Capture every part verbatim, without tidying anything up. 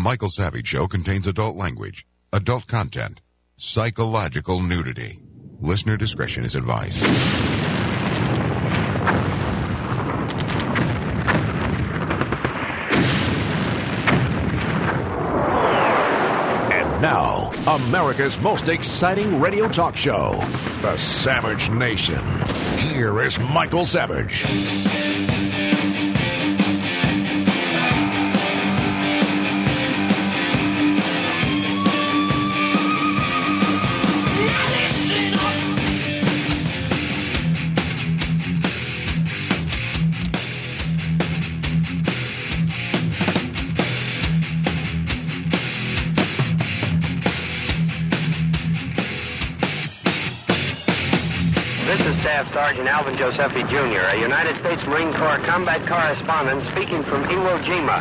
Michael Savage Show contains adult language, adult content, psychological nudity. Listener discretion is advised. And now, America's most exciting radio talk show, The Savage Nation. Here is Michael Savage. Staff Sergeant Alvin Josephi, Junior, a United States Marine Corps combat correspondent speaking from Iwo Jima.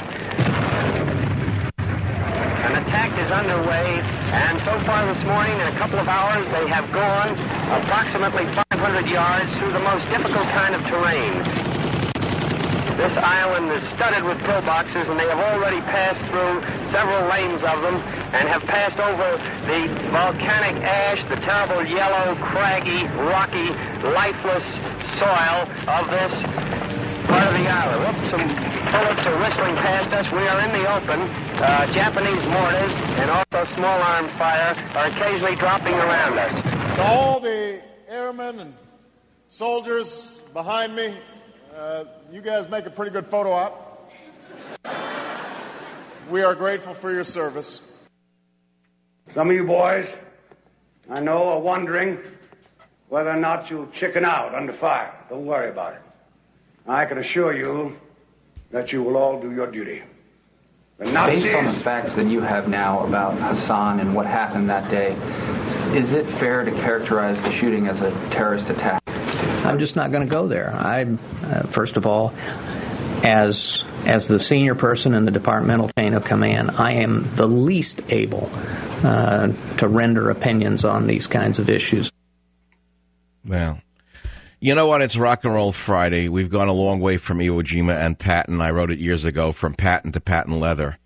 An attack is underway, and so far this morning, in a couple of hours, they have gone approximately five hundred yards through the most difficult kind of terrain. This island is studded with pillboxes, and they have already passed through several lanes of them and have passed over the volcanic ash, the terrible yellow, craggy, rocky, lifeless soil of this part of the island. Whoops, some bullets are whistling past us. We are in the open. Uh, Japanese mortars and also small arm fire are occasionally dropping around us. To all the airmen and soldiers behind me, Uh, you guys make a pretty good photo op. We are grateful for your service. Some of you boys, I know, are wondering whether or not you'll chicken out under fire. Don't worry about it. I can assure you that you will all do your duty. The Nazis... Based on the facts that you have now about Hassan and what happened that day, is it fair to characterize the shooting as a terrorist attack? I'm just not going to go there. I, uh, first of all, as as the senior person in the departmental chain of command, I am the least able uh, to render opinions on these kinds of issues. Well, you know what? It's Rock and Roll Friday. We've gone a long way from Iwo Jima and Patton. I wrote it years ago, From Patton to Patent Leather.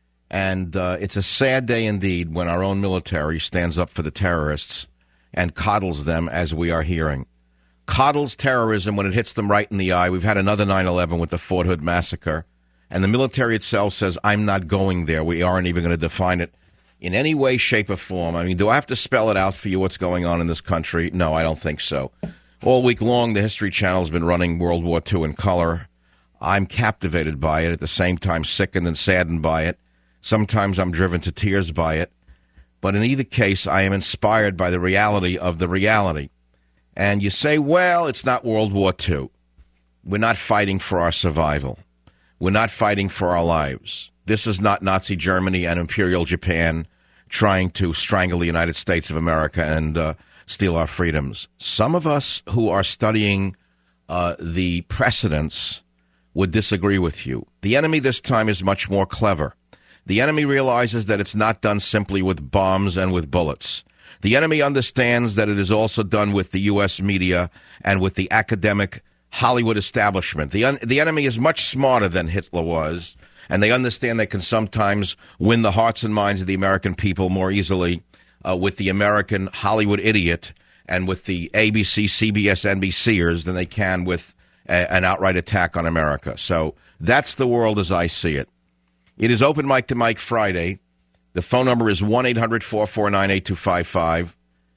And uh, it's a sad day indeed when our own military stands up for the terrorists and coddles them, as we are hearing. Coddles terrorism when it hits them right in the eye. We've had another nine eleven with the Fort Hood massacre. And the military itself says, I'm not going there. We aren't even going to define it in any way, shape, or form. I mean, do I have to spell it out for you what's going on in this country? No, I don't think so. All week long, the History Channel has been running World War Two in color. I'm captivated by it, at the same time sickened and saddened by it. Sometimes I'm driven to tears by it. But in either case, I am inspired by the reality of the reality. And you say, well, it's not World War Two. We're not fighting for our survival. We're not fighting for our lives. This is not Nazi Germany and Imperial Japan trying to strangle the United States of America and uh, steal our freedoms. Some of us who are studying uh, the precedents would disagree with you. The enemy this time is much more clever. The enemy realizes that it's not done simply with bombs and with bullets. The enemy understands that it is also done with the U S media and with the academic Hollywood establishment. The, un- the enemy is much smarter than Hitler was, and they understand they can sometimes win the hearts and minds of the American people more easily uh, with the American Hollywood idiot and with the A B C, C B S, N B C'ers than they can with a- an outright attack on America. So that's the world as I see it. It is Open Mic to Mike Friday. The phone number is one eight hundred four four nine eight two five five.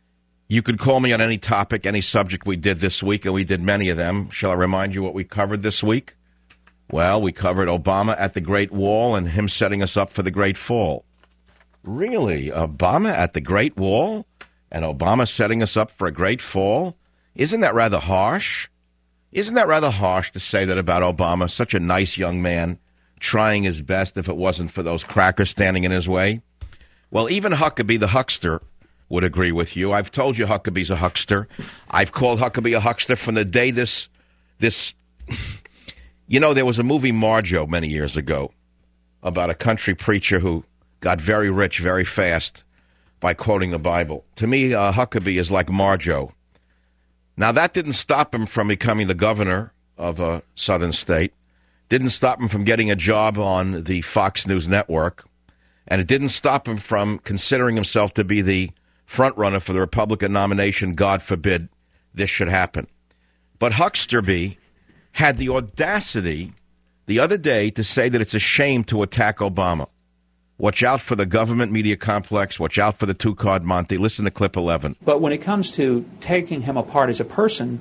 You can call me on any topic, any subject we did this week, and we did many of them. Shall I remind you what we covered this week? Well, we covered Obama at the Great Wall and him setting us up for the Great Fall. Really? Obama at the Great Wall and Obama setting us up for a Great Fall? Isn't that rather harsh? Isn't that rather harsh to say that about Obama, such a nice young man, trying his best if it wasn't for those crackers standing in his way? Well, even Huckabee the huckster would agree with you. I've told you Huckabee's a huckster. I've called Huckabee a huckster from the day this, this, you know, there was a movie Marjo many years ago about a country preacher who got very rich very fast by quoting the Bible. To me, uh, Huckabee is like Marjo. Now, that didn't stop him from becoming the governor of a southern state. Didn't stop him from getting a job on the Fox News network. And it didn't stop him from considering himself to be the front runner for the Republican nomination. God forbid this should happen. But Hucksterby had the audacity the other day to say that it's a shame to attack Obama. Watch out for the government media complex. Watch out for the two-card Monty. Listen to clip eleven. But when it comes to taking him apart as a person,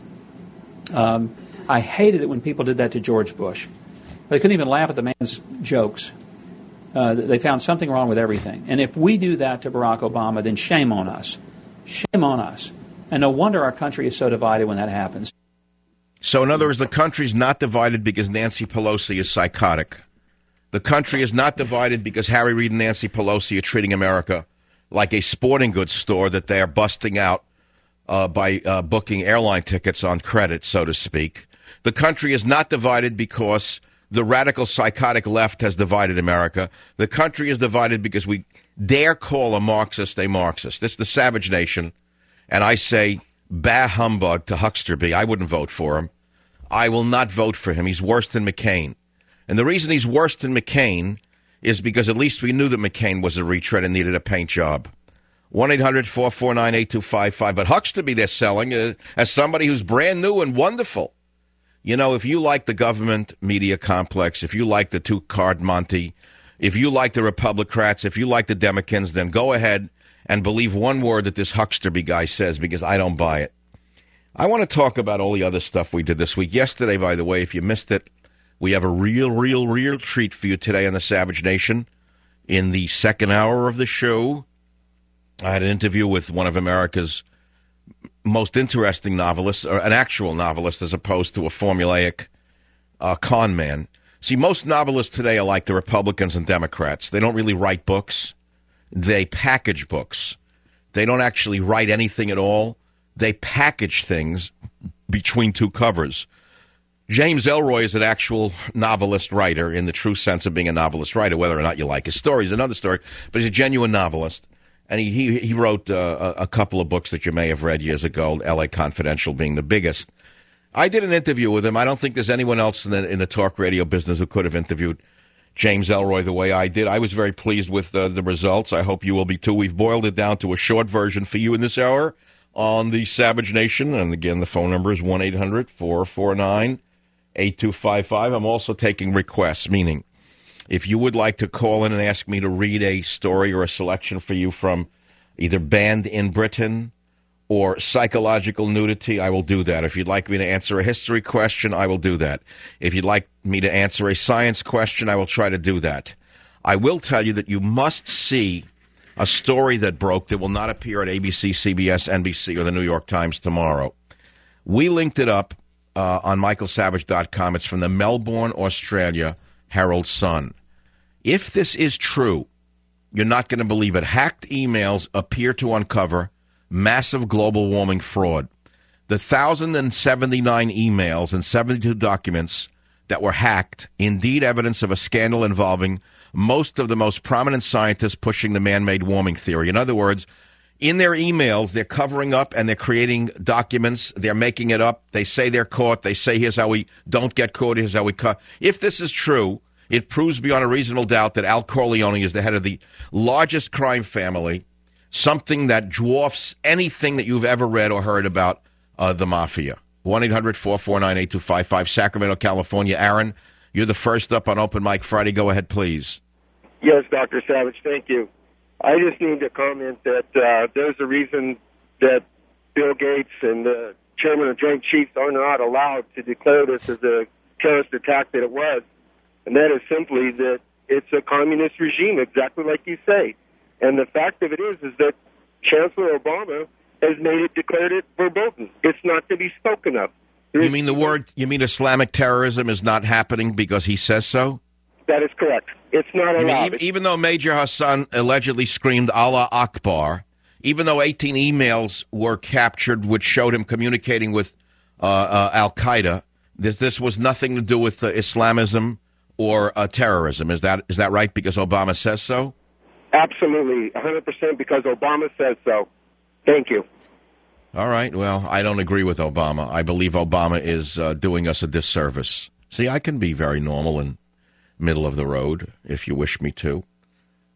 um, I hated it when people did that to George Bush. They couldn't even laugh at the man's jokes. Uh, they found something wrong with everything. And if we do that to Barack Obama, then shame on us. Shame on us. And no wonder our country is so divided when that happens. So, in other words, the country's not divided because Nancy Pelosi is psychotic. The country is not divided because Harry Reid and Nancy Pelosi are treating America like a sporting goods store that they are busting out uh, by uh, booking airline tickets on credit, so to speak. The country is not divided because the radical psychotic left has divided America. The country is divided because we dare call a Marxist a Marxist. This is the Savage Nation, and I say, bah humbug to Hucksterby. I wouldn't vote for him. I will not vote for him. He's worse than McCain. And the reason he's worse than McCain is because at least we knew that McCain was a retread and needed a paint job. one eight hundred four four nine eight two five five. But Hucksterby they're selling uh, as somebody who's brand new and wonderful. You know, if you like the government media complex, if you like the two-card Monty, if you like the Republicrats, if you like the Democrats, then go ahead and believe one word that this Hucksterby guy says, because I don't buy it. I want to talk about all the other stuff we did this week. Yesterday, by the way, if you missed it, we have a real, real, real treat for you today on the Savage Nation. In the second hour of the show, I had an interview with one of America's most interesting novelists, or an actual novelist as opposed to a formulaic uh, con man. See, most novelists today are like the Republicans and Democrats. They don't really write books. They package books. They don't actually write anything at all. They package things between two covers. James Ellroy is an actual novelist writer in the true sense of being a novelist writer. Whether or not you like his story is another story, but he's a genuine novelist. And he, he, he wrote uh, a, a couple of books that you may have read years ago, L A Confidential being the biggest. I did an interview with him. I don't think there's anyone else in the, in the talk radio business who could have interviewed James Ellroy the way I did. I was very pleased with uh, the results. I hope you will be too. We've boiled it down to a short version for you in this hour on the Savage Nation. And again, the phone number is one eight hundred four four nine eight two five five. I'm also taking requests, meaning if you would like to call in and ask me to read a story or a selection for you from either Banned in Britain or Psychological Nudity, I will do that. If you'd like me to answer a history question, I will do that. If you'd like me to answer a science question, I will try to do that. I will tell you that you must see a story that broke that will not appear at A B C, C B S, N B C, or the New York Times tomorrow. We linked it up uh, on michael savage dot com. It's from the Melbourne, Australia Herald Sun. If this is true, you're not going to believe it. Hacked emails appear to uncover massive global warming fraud. The one thousand seventy-nine emails and seventy-two documents that were hacked, indeed evidence of a scandal involving most of the most prominent scientists pushing the man-made warming theory. In other words, in their emails, they're covering up and they're creating documents. They're making it up. They say they're caught. They say, here's how we don't get caught. Here's how we cut. If this is true, it proves beyond a reasonable doubt that Al Corleone is the head of the largest crime family, something that dwarfs anything that you've ever read or heard about uh, the mafia. one eight hundred four four nine eight two five five, Sacramento, California. Aaron, you're the first up on Open Mic Friday. Go ahead, please. Yes, Doctor Savage, thank you. I just need to comment that uh, there's a reason that Bill Gates and the chairman of Joint Chiefs are not allowed to declare this as a terrorist attack that it was. And that is simply that it's a communist regime, exactly like you say. And the fact of it is, is that Chancellor Obama has made it, declared it verboten. It's not to be spoken of. There's, you mean the word, you mean Islamic terrorism is not happening because he says so? That is correct. It's not allowed. I mean, even, even though Major Hassan allegedly screamed Allah Akbar, even though eighteen emails were captured which showed him communicating with uh, uh, Al-Qaeda, this, this was nothing to do with uh, Islamism or uh, terrorism. Is that is that right because Obama says so? Absolutely, one hundred percent because Obama says so. Thank you. All right. Well, I don't agree with Obama. I believe Obama is uh, doing us a disservice. See, I can be very normal and middle of the road if you wish me to.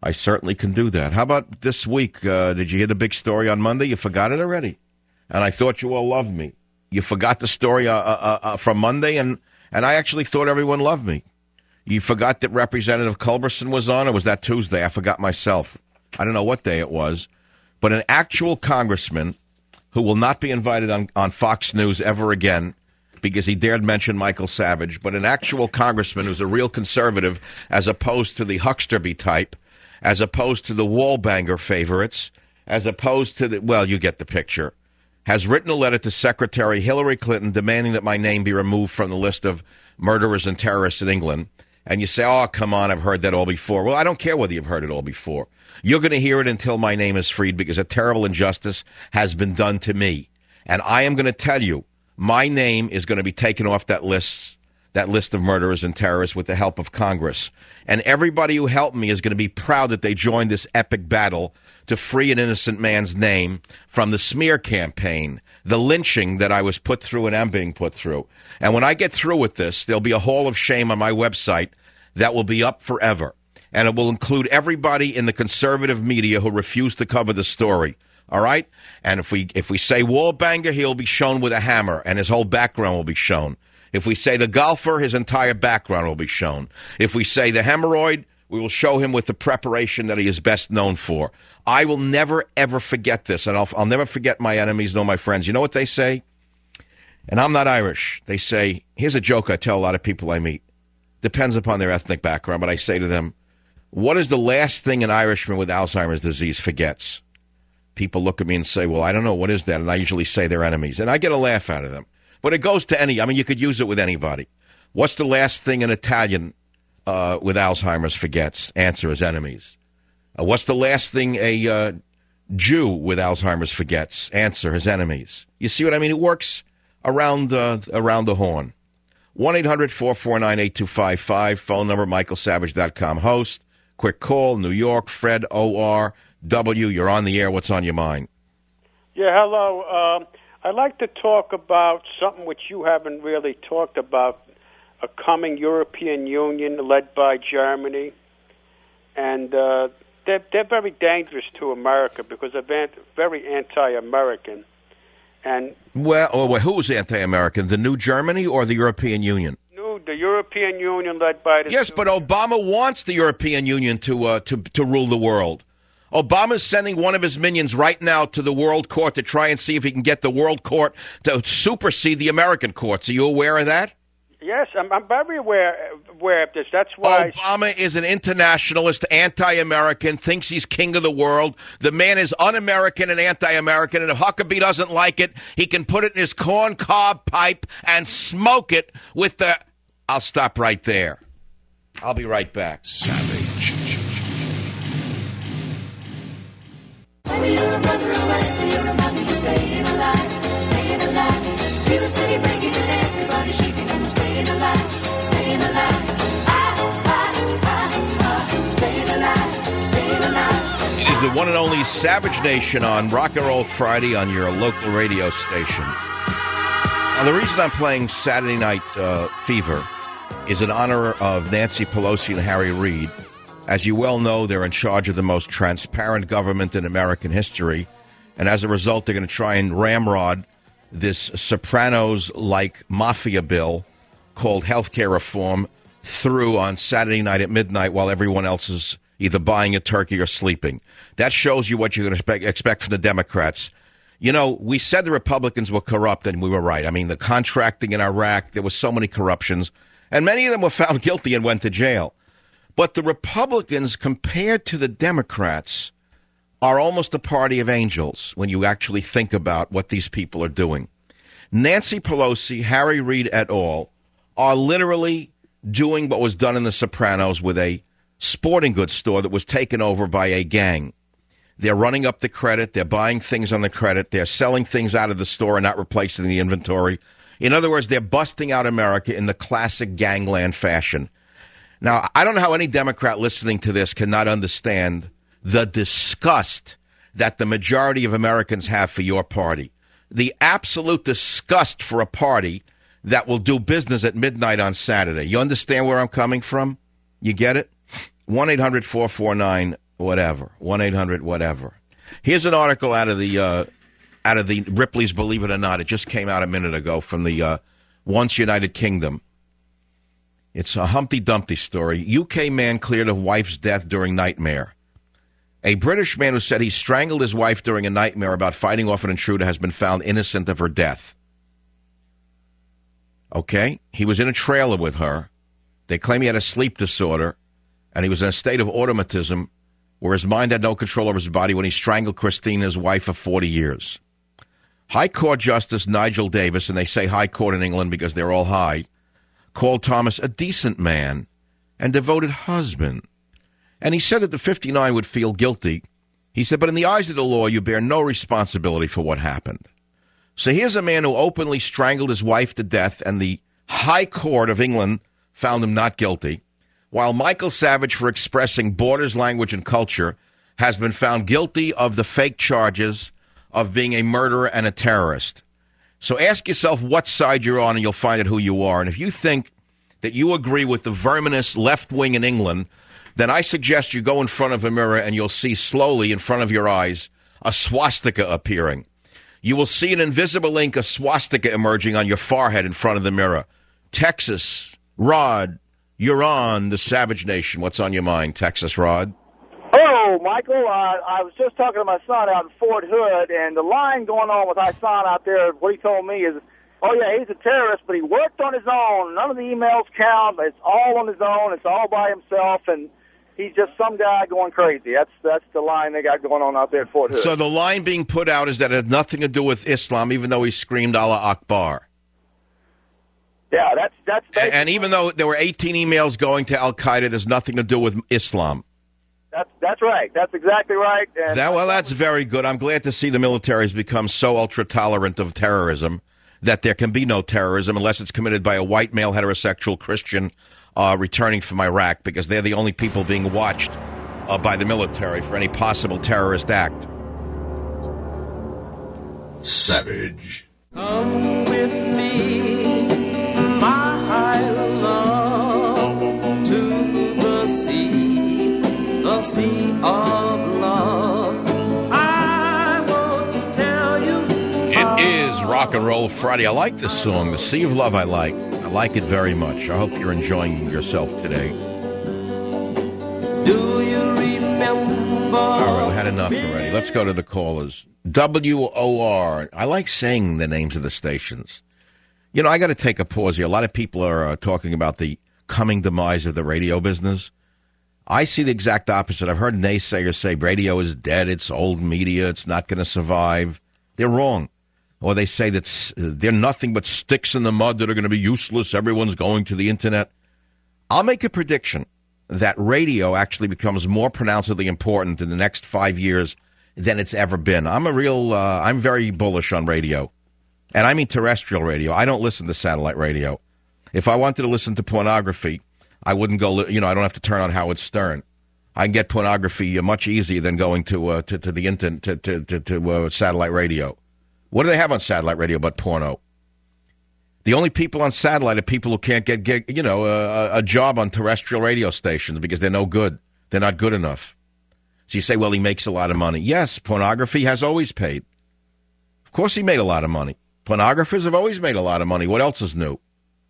I certainly can do that. How about this week? Uh, did you hear the big story on Monday? You forgot it already. And I thought you all loved me. You forgot the story uh, uh, uh, from Monday, and, and I actually thought everyone loved me. You forgot that Representative Culberson was on, or was that Tuesday? I forgot myself. I don't know what day it was. But an actual congressman who will not be invited on, on Fox News ever again because he dared mention Michael Savage, but an actual congressman who's a real conservative as opposed to the Hucksterby type, as opposed to the wallbanger favorites, as opposed to the, well, you get the picture, has written a letter to Secretary Hillary Clinton demanding that my name be removed from the list of murderers and terrorists in England. And you say, oh, come on, I've heard that all before. Well, I don't care whether you've heard it all before. You're going to hear it until my name is freed because a terrible injustice has been done to me. And I am going to tell you, my name is going to be taken off that list, that list of murderers and terrorists with the help of Congress. And everybody who helped me is going to be proud that they joined this epic battle to free an innocent man's name from the smear campaign, the lynching that I was put through and am being put through. And when I get through with this, there'll be a hall of shame on my website that will be up forever. And it will include everybody in the conservative media who refused to cover the story. All right? And if we if we say wallbanger, he'll be shown with a hammer, and his whole background will be shown. If we say the golfer, his entire background will be shown. If we say the hemorrhoid, we will show him with the preparation that he is best known for. I will never, ever forget this, and I'll, I'll never forget my enemies nor my friends. You know what they say? And I'm not Irish. They say, here's a joke I tell a lot of people I meet. Depends upon their ethnic background, but I say to them, what is the last thing an Irishman with Alzheimer's disease forgets? People look at me and say, well, I don't know, what is that? And I usually say they're enemies. And I get a laugh out of them. But it goes to any, I mean, you could use it with anybody. What's the last thing an Italian uh, with Alzheimer's forgets? Answer is enemies. Uh, what's the last thing a uh, Jew with Alzheimer's forgets? Answer is enemies. You see what I mean? It works around, uh, around the horn. one eight hundred four four nine eight two five five, phone number, michael savage dot com, host. Quick call, New York, Fred O R W, you're on the air. What's on your mind? Yeah, hello. Um, I'd like to talk about something which you haven't really talked about, a coming European Union led by Germany. And uh, they're, they're very dangerous to America because they're very anti-American. And Well, oh, well who's anti-American, the new Germany or the European Union? No, the European Union led by the... Yes, but Obama wants the European Union to uh, to to rule the world. Obama's sending one of his minions right now to the World Court to try and see if he can get the World Court to supersede the American courts. Are you aware of that? Yes, I'm, I'm very aware, aware of this. That's why... Obama is an internationalist, anti-American, thinks he's king of the world. The man is un-American and anti-American, and if Huckabee doesn't like it, he can put it in his corn cob pipe and smoke it with the... I'll stop right there. I'll be right back. Savage. Maybe you're a brother away, you're a mother, you're staying alive, staying alive. Feel the city breaking and everybody shaking and you're staying alive, staying alive. Ah, ah, ah, ah, staying alive, staying alive. It is the one and only Savage Nation on Rock and Roll Friday on your local radio station. Now, the reason I'm playing Saturday Night uh, Fever is in honor of Nancy Pelosi and Harry Reid. As you well know, they're in charge of the most transparent government in American history, and as a result, they're going to try and ramrod this Sopranos-like mafia bill called health care reform through on Saturday night at midnight while everyone else is either buying a turkey or sleeping. That shows you what you can expect, expect from the Democrats. You know, we said the Republicans were corrupt, and we were right. I mean, the contracting in Iraq, there was so many corruptions, and many of them were found guilty and went to jail. But the Republicans, compared to the Democrats, are almost a party of angels when you actually think about what these people are doing. Nancy Pelosi, Harry Reid et al. Are literally doing what was done in The Sopranos with a sporting goods store that was taken over by a gang. They're running up the credit. They're buying things on the credit. They're selling things out of the store and not replacing the inventory. In other words, they're busting out America in the classic gangland fashion. Now, I don't know how any Democrat listening to this cannot understand the disgust that the majority of Americans have for your party. The absolute disgust for a party that will do business at midnight on Saturday. You understand where I'm coming from? You get it? one eight hundred four four nine whatever. one eight hundred whatever. Here's an article out of the uh, out of the Ripley's Believe It or Not. It just came out a minute ago from the uh, Once United Kingdom. It's a Humpty Dumpty story. U K man cleared of wife's death during nightmare. A British man who said he strangled his wife during a nightmare about fighting off an intruder has been found innocent of her death. Okay? He was in a trailer with her. They claim he had a sleep disorder, and he was in a state of automatism where his mind had no control over his body when he strangled Christine, his wife, for forty years. High Court Justice Nigel Davis, and they say High Court in England because they're all high, called Thomas a decent man and devoted husband. And he said that the fifty-nine would feel guilty. He said, but in the eyes of the law, you bear no responsibility for what happened. So here's a man who openly strangled his wife to death, and the High Court of England found him not guilty, while Michael Savage, for expressing borders, language, and culture, has been found guilty of the fake charges of being a murderer and a terrorist. So ask yourself what side you're on, and you'll find out who you are. And if you think that you agree with the verminous left wing in England, then I suggest you go in front of a mirror and you'll see slowly in front of your eyes a swastika appearing. You will see an invisible ink, a swastika emerging on your forehead in front of the mirror. Texas, Rod, you're on the Savage Nation. What's on your mind, Texas Rod? Hello, Michael. Uh, I was just talking to my son out in Fort Hood, and the line going on with my son out there, what he told me is, oh, yeah, he's a terrorist, but he worked on his own. None of the emails count. It's all on his own. It's all by himself, and he's just some guy going crazy. That's that's the line they got going on out there at Fort Hood. So the line being put out is that it had nothing to do with Islam, even though he screamed Allah Akbar. Yeah, that's that's basically, and even though there were eighteen emails going to Al-Qaeda, there's nothing to do with Islam. That's that's right. That's exactly right. And that, well, that's very good. I'm glad to see the military has become so ultra-tolerant of terrorism that there can be no terrorism unless it's committed by a white male heterosexual Christian uh, returning from Iraq, because they're the only people being watched uh, by the military for any possible terrorist act. Savage. Come with me, my love, to the sea, the sea of love. I want to tell you. It is Rock and Roll Friday. I like this song, The Sea of Love. I like. I like it very much. I hope you're enjoying yourself today. Do you remember? All right, we had enough already. Let's go to the callers. W O R. I like saying the names of the stations. You know, I got to take a pause here. A lot of people are uh, talking about the coming demise of the radio business. I see the exact opposite. I've heard naysayers say radio is dead, it's old media, it's not going to survive. They're wrong. Or they say that they're nothing but sticks in the mud that are going to be useless. Everyone's going to the Internet. I'll make a prediction that radio actually becomes more pronouncedly important in the next five years than it's ever been. I'm a real, uh, I'm very bullish on radio. And I mean terrestrial radio. I don't listen to satellite radio. If I wanted to listen to pornography, I wouldn't go, you know, I don't have to turn on Howard Stern. I can get pornography much easier than going to uh, to, to the internet, to, to, to, to uh, satellite radio. What do they have on satellite radio but porno? The only people on satellite are people who can't get, get you know, a, a job on terrestrial radio stations because they're no good. They're not good enough. So you say, well, he makes a lot of money. Yes, pornography has always paid. Of course he made a lot of money. Pornographers have always made a lot of money. What else is new?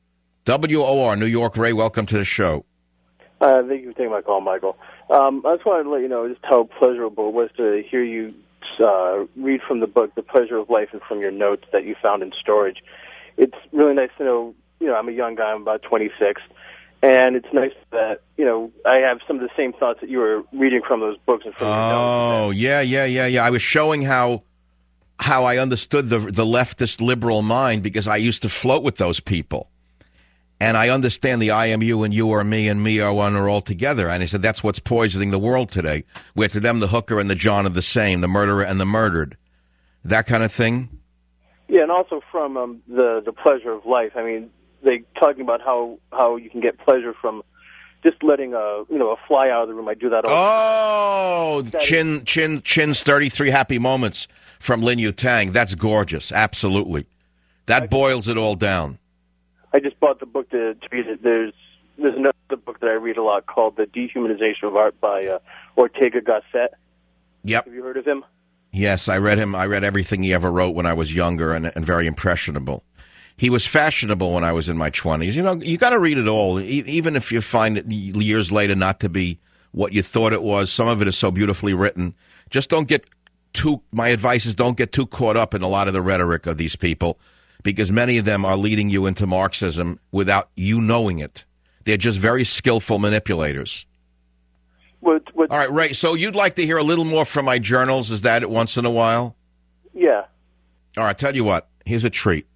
W O R, New York. Ray, welcome to the show. Uh, thank you for taking my call, Michael. Um, I just wanted to let you know just how pleasurable it was to hear you uh, read from the book, The Pleasure of Life, and from your notes that you found in storage. It's really nice to know, you know, I'm a young guy, I'm about twenty-six, and it's nice that, you know, I have some of the same thoughts that you were reading from those books and from your notes. Oh, yeah, yeah, yeah, yeah. I was showing how how I understood the the leftist liberal mind because I used to float with those people. And I understand the I am you and you are me and me are one are all together. And I said that's what's poisoning the world today. Where to them the hooker and the John are the same, the murderer and the murdered. That kind of thing. Yeah, and also from um, the the pleasure of life. I mean, they talking about how, how you can get pleasure from just letting a you know a fly out of the room. I do that all the time. Oh, Chin Chin Chin's thirty-three happy moments from Lin Yu Tang. That's gorgeous. Absolutely. That boils it all down. I just bought the book to, to read it. There's there's another book that I read a lot called The Dehumanization of Art by uh, Ortega Gasset. Yep. Have you heard of him? Yes, I read him. I read everything he ever wrote when I was younger and, and very impressionable. He was fashionable when I was in my twenties. You know, you got to read it all, e- even if you find it years later not to be what you thought it was. Some of it is so beautifully written. Just don't get too, my advice is don't get too caught up in a lot of the rhetoric of these people, because many of them are leading you into Marxism without you knowing it. They're just very skillful manipulators. What, what, all right, Ray, so you'd like to hear a little more from my journals, is that it, once in a while? Yeah. All right, tell you what, here's a treat.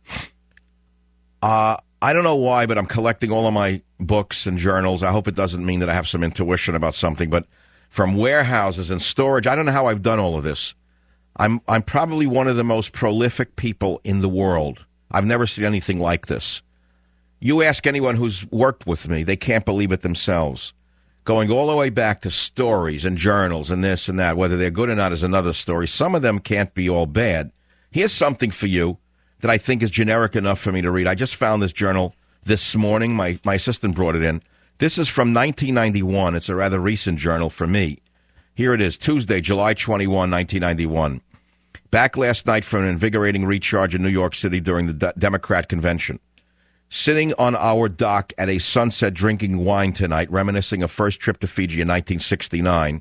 Uh, I don't know why, but I'm collecting all of my books and journals. I hope it doesn't mean that I have some intuition about something, but from warehouses and storage, I don't know how I've done all of this. I'm I'm probably one of the most prolific people in the world. I've never seen anything like this. You ask anyone who's worked with me, they can't believe it themselves. Going all the way back to stories and journals and this and that, whether they're good or not is another story. Some of them can't be all bad. Here's something for you that I think is generic enough for me to read. I just found this journal this morning. My, my assistant brought it in. This is from nineteen ninety-one. It's a rather recent journal for me. Here it is, Tuesday, July twenty-first, nineteen ninety-one. Back last night from an invigorating recharge in New York City during the D- Democrat convention. Sitting on our dock at a sunset drinking wine tonight, reminiscing a first trip to Fiji in nineteen sixty-nine.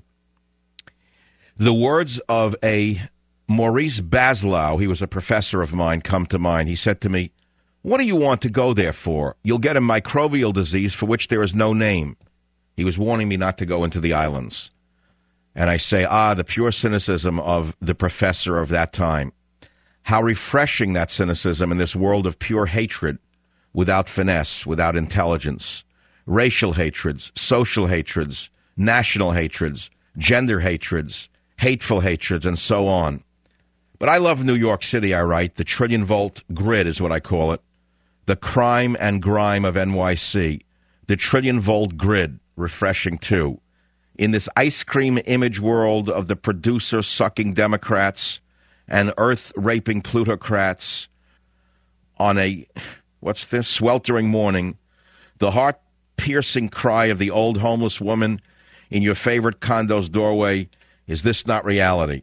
The words of a Maurice Baslow, he was a professor of mine, come to mind. He said to me, "What do you want to go there for? You'll get a microbial disease for which there is no name." He was warning me not to go into the islands. And I say, ah, the pure cynicism of the professor of that time. How refreshing that cynicism in this world of pure hatred, without finesse, without intelligence. Racial hatreds, social hatreds, national hatreds, gender hatreds, hateful hatreds, and so on. But I love New York City, I write. The trillion-volt grid is what I call it. The crime and grime of N Y C. The trillion-volt grid, refreshing too. In this ice cream image world of the producer-sucking Democrats and earth-raping plutocrats on a, what's this, sweltering morning, the heart-piercing cry of the old homeless woman in your favorite condo's doorway, is this not reality?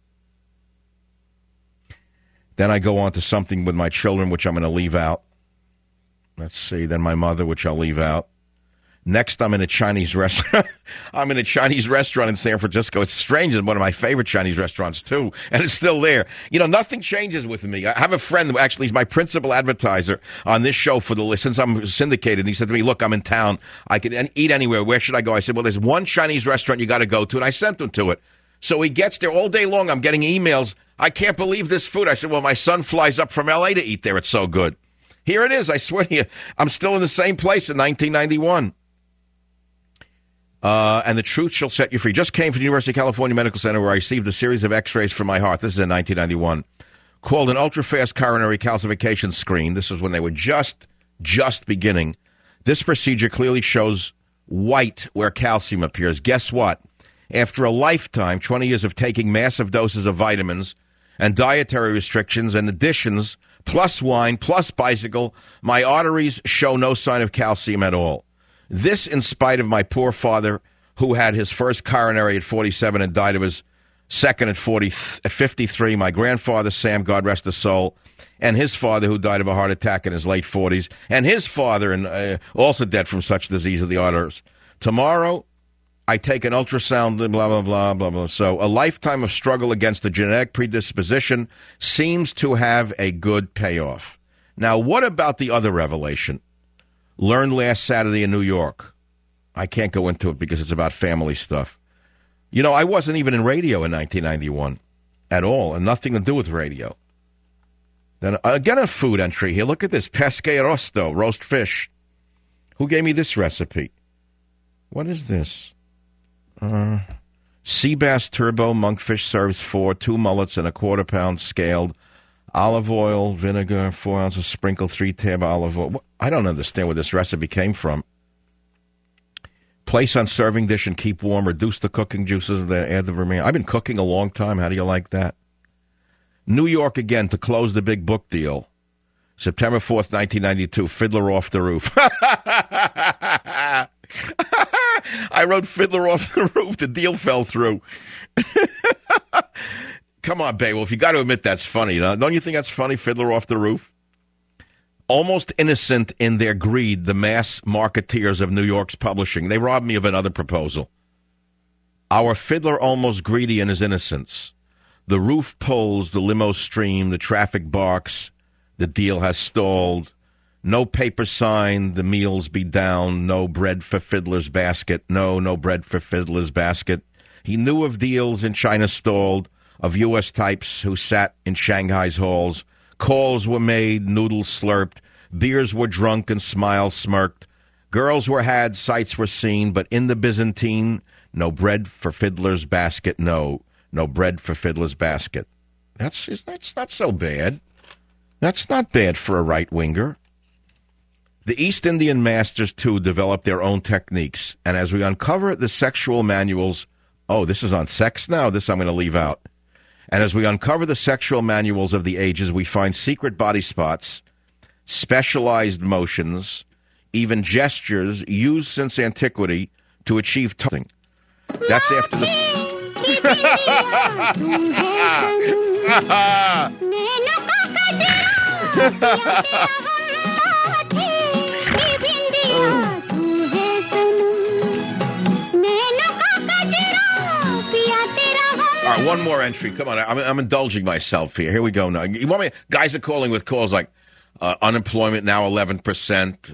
Then I go on to something with my children, which I'm going to leave out. Let's see, then my mother, which I'll leave out. Next, I'm in a Chinese restaurant. I'm in a Chinese restaurant in San Francisco. It's strange. It's one of my favorite Chinese restaurants, too, and it's still there. You know, nothing changes with me. I have a friend who actually is my principal advertiser on this show for the list. Since I'm syndicated, and he said to me, look, I'm in town. I can eat anywhere. Where should I go? I said, well, there's one Chinese restaurant you got to go to, and I sent him to it. So he gets there all day long. I'm getting emails. I can't believe this food. I said, well, my son flies up from L A to eat there. It's so good. Here it is. I swear to you, I'm still in the same place in nineteen ninety-one. Uh, and the truth shall set you free. Just came from the University of California Medical Center where I received a series of x-rays from my heart. This is in nineteen ninety-one. Called an ultra-fast coronary calcification screen. This is when they were just, just beginning. This procedure clearly shows white where calcium appears. Guess what? After a lifetime, twenty years of taking massive doses of vitamins and dietary restrictions and additions, plus wine, plus bicycle, my arteries show no sign of calcium at all. This in spite of my poor father, who had his first coronary at forty-seven and died of his second at forty, fifty-three, my grandfather, Sam, God rest his soul, and his father, who died of a heart attack in his late forties, and his father, and uh, also dead from such disease of the arteries. Tomorrow, I take an ultrasound, blah, blah, blah, blah, blah. So a lifetime of struggle against a genetic predisposition seems to have a good payoff. Now, what about the other revelation? Learned last Saturday in New York. I can't go into it because it's about family stuff. You know, I wasn't even in radio in nineteen ninety-one at all, and nothing to do with radio. Then again, a food entry here. Look at this, pesce rosto, roast fish. Who gave me this recipe? What is this? Uh, sea bass turbo monkfish serves four, two mullets and a quarter pound scaled. Olive oil, vinegar, four ounces, sprinkle three tab olive oil. I don't understand where this recipe came from. Place on serving dish and keep warm. Reduce the cooking juices. Add the remaining. I've been cooking a long time. How do you like that? New York again to close the big book deal. September fourth, nineteen ninety-two. Fiddler Off the Roof. I wrote Fiddler Off the Roof. The deal fell through. Come on, Beowulf. You got to admit that's funny. Huh? Don't you think that's funny, Fiddler Off the Roof? Almost innocent in their greed, the mass marketeers of New York's publishing. They robbed me of another proposal. Our fiddler almost greedy in his innocence. The roof pulls, the limo stream, the traffic barks. The deal has stalled. No paper sign, the meals be down. No bread for fiddler's basket. No, no bread for fiddler's basket. He knew of deals in China stalled, of U S types who sat in Shanghai's halls. Calls were made, noodles slurped, beers were drunk and smiles smirked. Girls were had, sights were seen, but in the Byzantine, no bread for fiddler's basket, no, no bread for fiddler's basket. That's that's not so bad. That's not bad for a right-winger. The East Indian masters, too, developed their own techniques, and as we uncover the sexual manuals, oh, this is on sex now? This I'm going to leave out. And as we uncover the sexual manuals of the ages, we find secret body spots, specialized motions, even gestures used since antiquity to achieve touching. That's after the... All right, one more entry. Come on, I'm, I'm indulging myself here. Here we go now. You want me? Guys are calling with calls like uh, unemployment now eleven percent.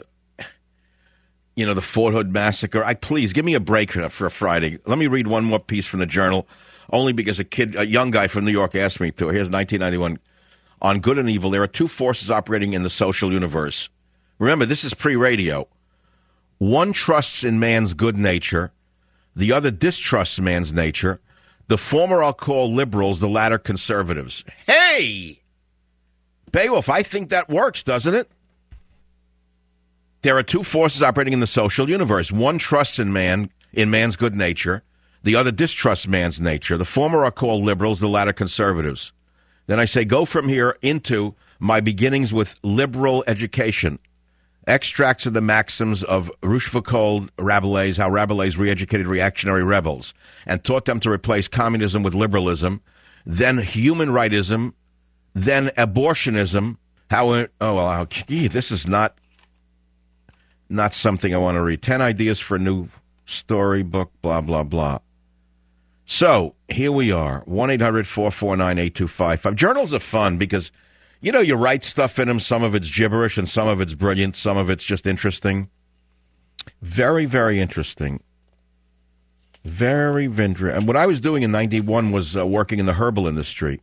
You know, the Fort Hood massacre. I please give me a break for a Friday. Let me read one more piece from the Journal, only because a kid, a young guy from New York, asked me to. Here's nineteen ninety-one. On Good and Evil, there are two forces operating in the social universe. Remember, this is pre-radio. One trusts in man's good nature. The other distrusts man's nature. The former I'll call liberals, the latter conservatives. Hey! Beowulf, I think that works, doesn't it? There are two forces operating in the social universe. One trusts in man, in man's good nature. The other distrusts man's nature. The former are called liberals, the latter conservatives. Then I say, go from here into my beginnings with liberal education. Extracts of the maxims of Rochefoucauld, Rabelais, how Rabelais re-educated reactionary rebels and taught them to replace communism with liberalism, then human rightism, then abortionism. How, oh, well, how, gee, this is not, not something I want to read. Ten ideas for a new storybook, blah, blah, blah. So, here we are, one eight hundred four four nine eight two five five. Journals are fun because, you know, you write stuff in them. Some of it's gibberish and some of it's brilliant. Some of it's just interesting. Very, very interesting. Very, very. And what I was doing in ninety-one was uh, working in the herbal industry.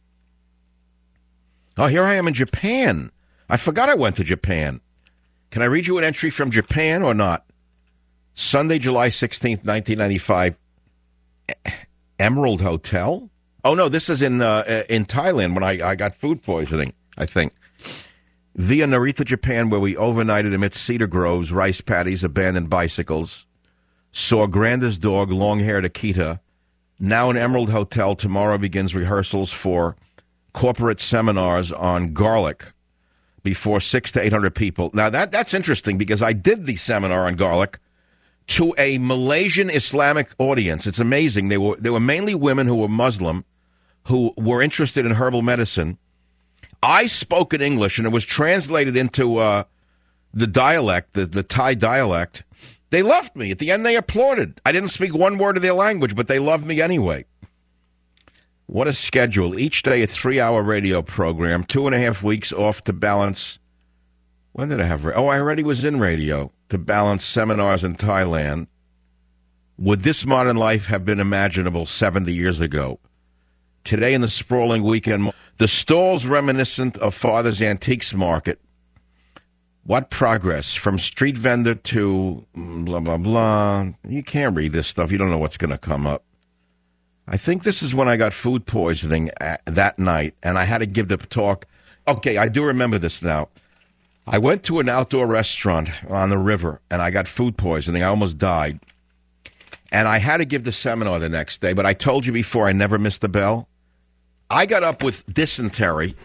Oh, here I am in Japan. I forgot I went to Japan. Can I read you an entry from Japan or not? Sunday, July sixteenth, nineteen ninety-five. Emerald Hotel? Oh, no, this is in uh, in Thailand when I, I got food poisoning, I think. Via Narita, Japan, where we overnighted amidst cedar groves, rice paddies, abandoned bicycles. Saw Granda's dog, long-haired Akita. Now in Emerald Hotel, tomorrow begins rehearsals for corporate seminars on garlic before six to eight hundred people. Now, that that's interesting because I did the seminar on garlic to a Malaysian Islamic audience. It's amazing. They were they were mainly women who were Muslim, who were interested in herbal medicine. I spoke in English, and it was translated into uh, the dialect, the, the Thai dialect. They loved me. At the end, they applauded. I didn't speak one word of their language, but they loved me anyway. What a schedule. Each day a three-hour radio program, two and a half weeks off to balance. When did I have? Oh, I already was in radio to balance seminars in Thailand. Would this modern life have been imaginable seventy years ago? Today in the sprawling weekend, the stalls reminiscent of Father's Antiques Market. What progress from street vendor to blah, blah, blah. You can't read this stuff. You don't know what's going to come up. I think this is when I got food poisoning at, that night, and I had to give the talk. Okay, I do remember this now. I went to an outdoor restaurant on the river, and I got food poisoning. I almost died. And I had to give the seminar the next day, but I told you before I never missed a bell. I got up with dysentery.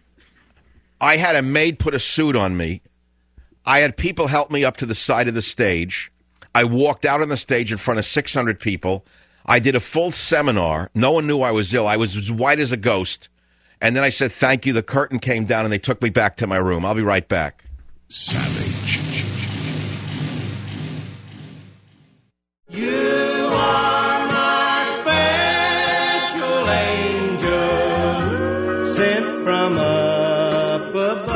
I had a maid put a suit on me. I had people help me up to the side of the stage. I walked out on the stage in front of six hundred people. I did a full seminar. No one knew I was ill. I was as white as a ghost. And then I said, thank you. The curtain came down, and they took me back to my room. I'll be right back. Savage. You are my special angel, sent from up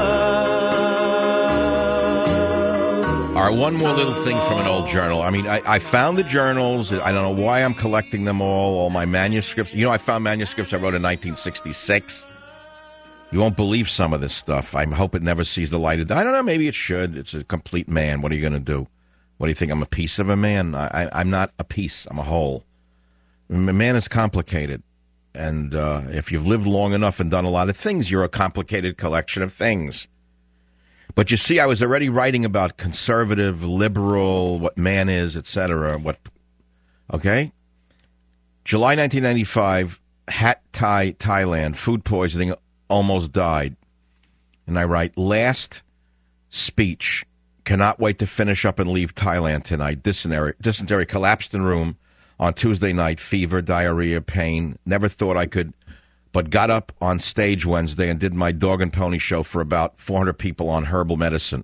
above. All right, one more little thing from an old journal. I mean, I, I found the journals. I don't know why I'm collecting them all, all my manuscripts. You know, I found manuscripts I wrote in nineteen sixty-six. You won't believe some of this stuff. I hope it never sees the light of day. I don't know, maybe it should. It's a complete man. What are you going to do? What do you think? I'm a piece of a man? I, I, I'm not a piece. I'm a whole. A man is complicated. And uh, if you've lived long enough and done a lot of things, you're a complicated collection of things. But you see, I was already writing about conservative, liberal, what man is, et cetera. What, okay? July nineteen ninety-five, Hat Thai, Thailand, food poisoning, almost died. And I write, last speech. Cannot wait to finish up and leave Thailand tonight. Dysentery, dysentery collapsed in room on Tuesday night. Fever, diarrhea, pain. Never thought I could, but got up on stage Wednesday and did my dog and pony show for about four hundred people on herbal medicine.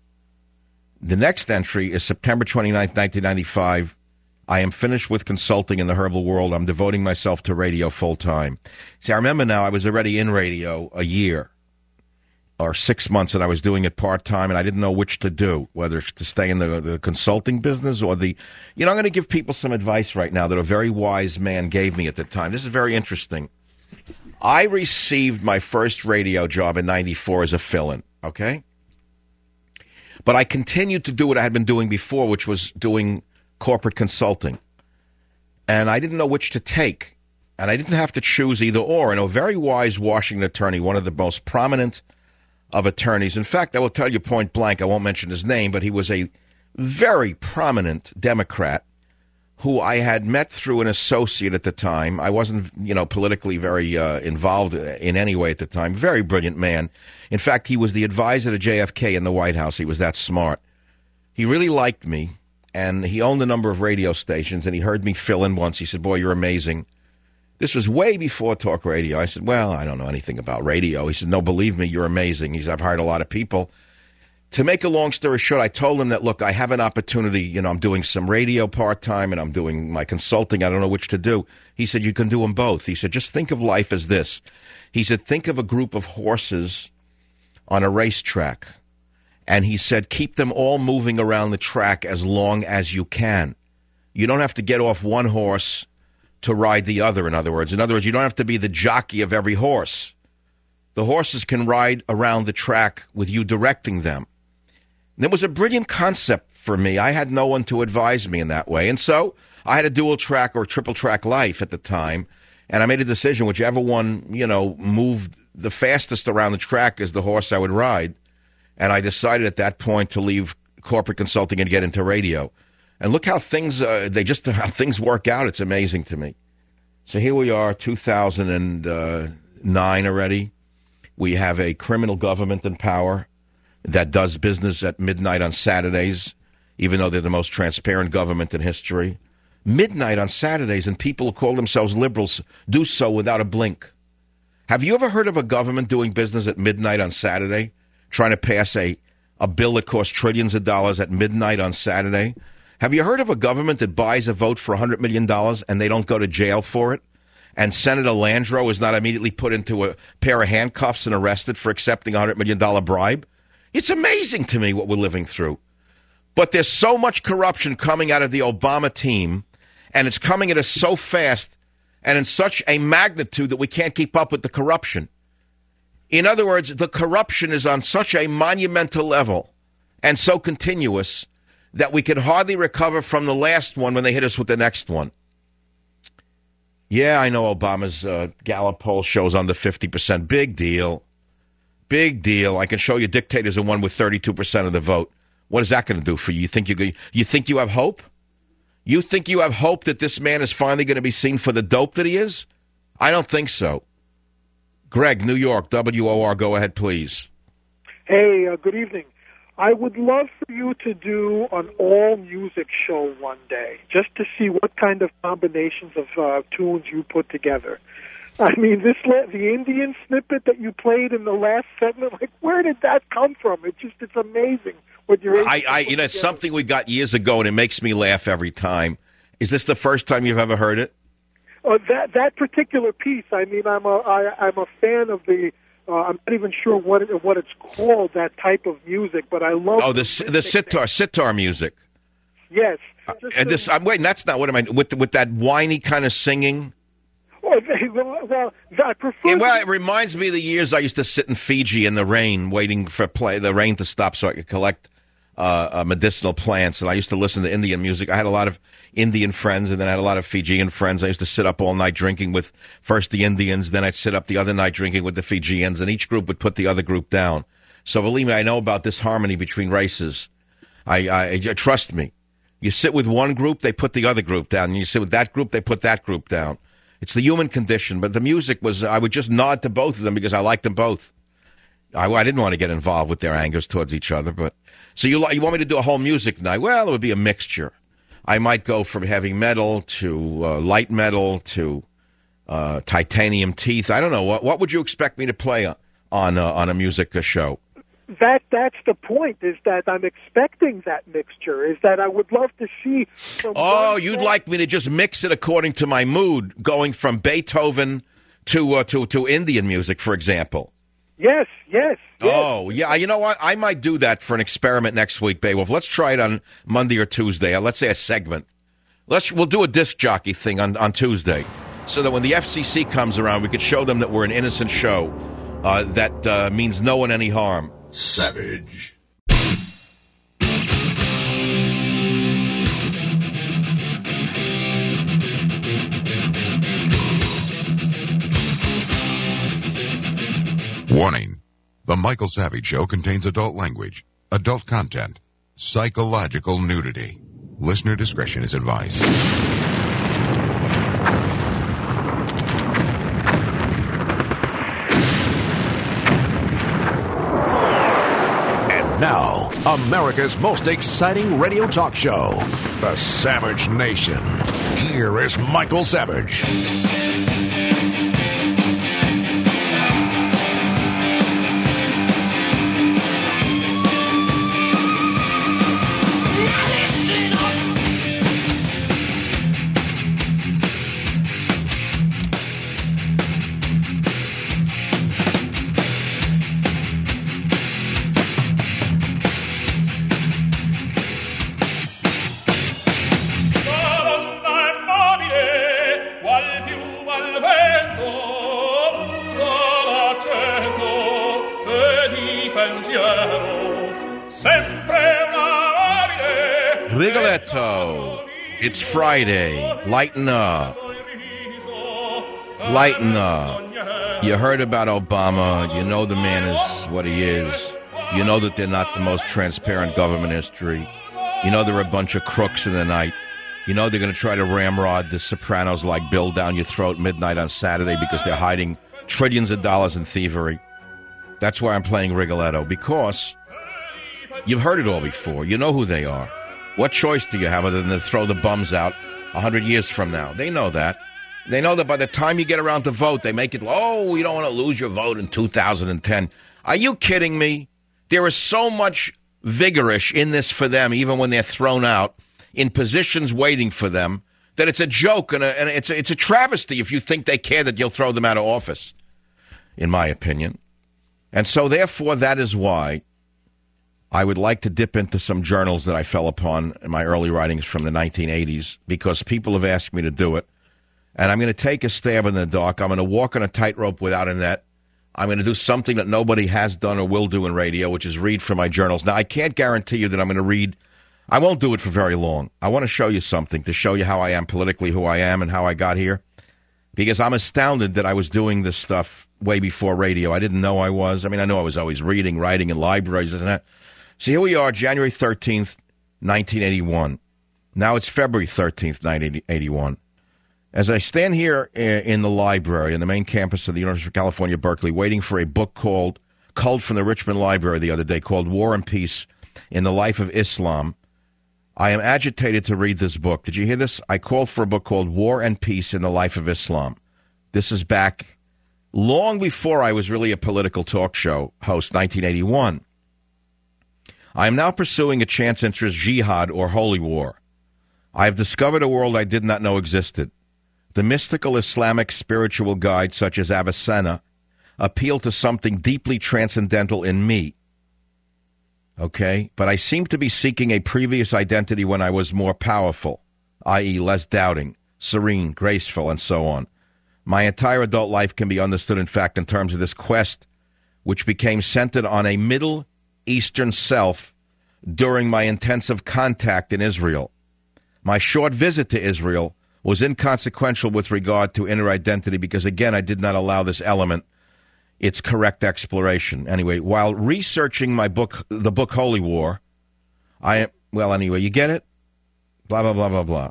The next entry is September twenty-ninth, nineteen ninety-five. I am finished with consulting in the herbal world. I'm devoting myself to radio full time. See, I remember now I was already in radio a year. Or six months, and I was doing it part-time, and I didn't know which to do, whether to stay in the, the consulting business or the... You know, I'm going to give people some advice right now that a very wise man gave me at the time. This is very interesting. I received my first radio job in ninety-four as a fill-in, okay? But I continued to do what I had been doing before, which was doing corporate consulting. And I didn't know which to take. And I didn't have to choose either or. And a very wise Washington attorney, one of the most prominent of attorneys. In fact, I will tell you point blank, I won't mention his name, but he was a very prominent Democrat who I had met through an associate at the time. I wasn't, you know, politically very uh, involved in any way at the time. Very brilliant man. In fact, he was the advisor to J F K in the White House. He was that smart. He really liked me, and he owned a number of radio stations, and he heard me fill in once. He said, boy, you're amazing. This was way before talk radio. I said, well, I don't know anything about radio. He said, no, believe me, you're amazing. He said, I've hired a lot of people. To make a long story short, I told him that, look, I have an opportunity. You know, I'm doing some radio part-time, and I'm doing my consulting. I don't know which to do. He said, you can do them both. He said, just think of life as this. He said, think of a group of horses on a racetrack. And he said, keep them all moving around the track as long as you can. You don't have to get off one horse to ride the other, in other words. In other words, you don't have to be the jockey of every horse. The horses can ride around the track with you directing them. And it was a brilliant concept for me. I had no one to advise me in that way. And so I had a dual track or triple track life at the time, and I made a decision, whichever one, you know, moved the fastest around the track is the horse I would ride. And I decided at that point to leave corporate consulting and get into radio. And look how things, uh, they just, how things work out. It's amazing to me. So here we are, two thousand nine already. We have a criminal government in power that does business at midnight on Saturdays, even though they're the most transparent government in history. Midnight on Saturdays, and people who call themselves liberals do so without a blink. Have you ever heard of a government doing business at midnight on Saturday, trying to pass a, a bill that costs trillions of dollars at midnight on Saturday? Have you heard of a government that buys a vote for one hundred million dollars and they don't go to jail for it? And Senator Landrieu is not immediately put into a pair of handcuffs and arrested for accepting a one hundred million dollars bribe? It's amazing to me what we're living through. But there's so much corruption coming out of the Obama team, and it's coming at us so fast and in such a magnitude that we can't keep up with the corruption. In other words, the corruption is on such a monumental level and so continuous that we can hardly recover from the last one when they hit us with the next one. Yeah, I know Obama's uh, Gallup poll shows under fifty percent. Big deal. Big deal. I can show you dictators are one with thirty-two percent of the vote. What is that going to do for you? You think you you think you have hope? You think you have hope that this man is finally going to be seen for the dope that he is? I don't think so. Greg, New York, W O R, go ahead, please. Hey, uh, good evening. I would love for you to do an all-music show one day, just to see what kind of combinations of uh, tunes you put together. I mean, this la- the Indian snippet that you played in the last segment, like, where did that come from? It just, it's amazing what you're able I, to I, put you know, it's together. something we got years ago, and it makes me laugh every time. Is this the first time you've ever heard it? Uh, that that particular piece, I mean, I'm a I, I'm a fan of the. Uh, I'm not even sure what it, what it's called, that type of music, but I love. Oh, the si- the sitar sitar music. Yes. Uh, and this, I'm waiting. That's not what am I with with that whiny kind of singing. Oh, well, well, I prefer. Yeah, well, it reminds me of the years I used to sit in Fiji in the rain, waiting for play the rain to stop so I could collect uh, uh, medicinal plants. And I used to listen to Indian music. I had a lot of Indian friends, and then I had a lot of Fijian friends. I used to sit up all night drinking with first the Indians, then I'd sit up the other night drinking with the Fijians, and each group would put the other group down. So believe me, I know about this harmony between races. I, I, I trust me. You sit with one group, they put the other group down. And you sit with that group, they put that group down. It's the human condition. But the music was, I would just nod to both of them because I liked them both. I, I didn't want to get involved with their angers towards each other. But so you, you want me to do a whole music night? Well, it would be a mixture. I might go from heavy metal to uh, light metal to uh, titanium teeth. I don't know. What what would you expect me to play on on, uh, on a music uh, show? That that's the point. Is that I'm expecting that mixture. Is that I would love to see. From Oh, one you'd song- like me to just mix it according to my mood, going from Beethoven to uh, to to Indian music, for example. Yes, yes. Oh, yeah. You know what? I might do that for an experiment next week, Beowulf. Let's try it on Monday or Tuesday. Uh, let's say a segment. Let's we'll do a disc jockey thing on, on Tuesday, so that when the F C C comes around, we could show them that we're an innocent show uh, that uh, means no one any harm. Savage. Warning. The Michael Savage Show contains adult language, adult content, psychological nudity. Listener discretion is advised. And now, America's most exciting radio talk show, The Savage Nation. Here is Michael Savage. Rigoletto. It's Friday. Lighten up. Lighten up. You heard about Obama. You know the man is what he is. You know that they're not the most transparent government in history. You know they're a bunch of crooks in the night. You know they're going to try to ramrod the Sopranos like Bill down your throat midnight on Saturday because they're hiding trillions of dollars in thievery. That's why I'm playing Rigoletto, because you've heard it all before. You know who they are. What choice do you have other than to throw the bums out a hundred years from now? They know that. They know that by the time you get around to vote, they make it, oh, we don't want to lose your vote in two thousand ten. Are you kidding me? There is so much vigorish in this for them, even when they're thrown out, in positions waiting for them, that it's a joke and, a, and it's, a, it's a travesty if you think they care that you'll throw them out of office, in my opinion. And so, therefore, that is why I would like to dip into some journals that I fell upon in my early writings from the nineteen eighties, because people have asked me to do it. And I'm going to take a stab in the dark. I'm going to walk on a tightrope without a net. I'm going to do something that nobody has done or will do in radio, which is read from my journals. Now, I can't guarantee you that I'm going to read. I won't do it for very long. I want to show you something to show you how I am politically, who I am, and how I got here. Because I'm astounded that I was doing this stuff way before radio. I didn't know I was. I mean, I know I was always reading, writing in libraries, isn't it? So here we are, January thirteenth, nineteen eighty-one. Now it's February thirteenth, nineteen eighty-one. As I stand here in the library, in the main campus of the University of California, Berkeley, waiting for a book called, culled from the Richmond Library the other day, called War and Peace, in the life of Islam. I am agitated to read this book. Did you hear this? I called for a book called War and Peace in the Life of Islam. This is back long before I was really a political talk show host, nineteen eighty-one. I am now pursuing a chance interest jihad or holy war. I have discovered a world I did not know existed. The mystical Islamic spiritual guides such as Avicenna appeal to something deeply transcendental in me. Okay? But I seem to be seeking a previous identity when I was more powerful, that is less doubting, serene, graceful, and so on. My entire adult life can be understood, in fact, in terms of this quest, which became centered on a Middle Eastern self during my intensive contact in Israel. My short visit to Israel was inconsequential with regard to inner identity because, again, I did not allow this element its correct exploration. Anyway, while researching my book, the book Holy War, I, well, anyway, you get it? Blah, blah, blah, blah, blah.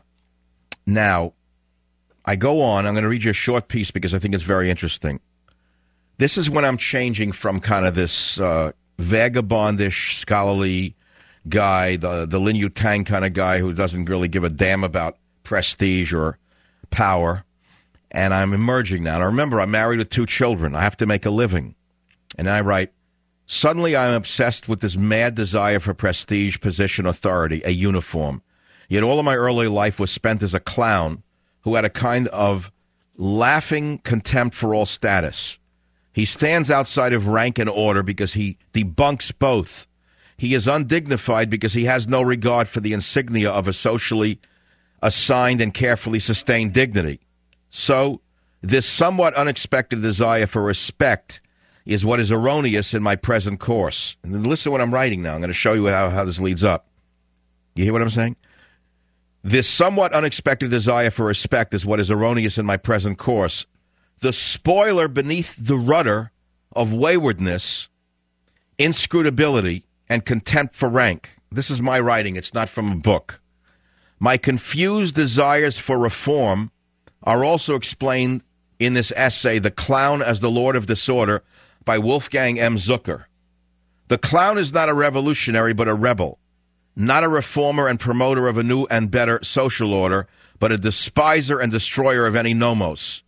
Now, I go on. I'm going to read you a short piece because I think it's very interesting. This is when I'm changing from kind of this uh, vagabondish, scholarly guy, the, the Lin Yutang kind of guy who doesn't really give a damn about prestige or power, and I'm emerging now. And I remember I'm married with two children. I have to make a living. And I write, suddenly I'm obsessed with this mad desire for prestige, position, authority, a uniform. Yet all of my early life was spent as a clown who had a kind of laughing contempt for all status. He stands outside of rank and order because he debunks both. He is undignified because he has no regard for the insignia of a socially assigned and carefully sustained dignity. So, this somewhat unexpected desire for respect is what is erroneous in my present course. And then listen to what I'm writing now. I'm going to show you how, how this leads up. You hear what I'm saying? This somewhat unexpected desire for respect is what is erroneous in my present course. The spoiler beneath the rudder of waywardness, inscrutability, and contempt for rank. This is my writing. It's not from a book. My confused desires for reform are also explained in this essay, The Clown as the Lord of Disorder, by Wolfgang M. Zucker. The clown is not a revolutionary, but a rebel. Not a reformer and promoter of a new and better social order, but a despiser and destroyer of any nomos.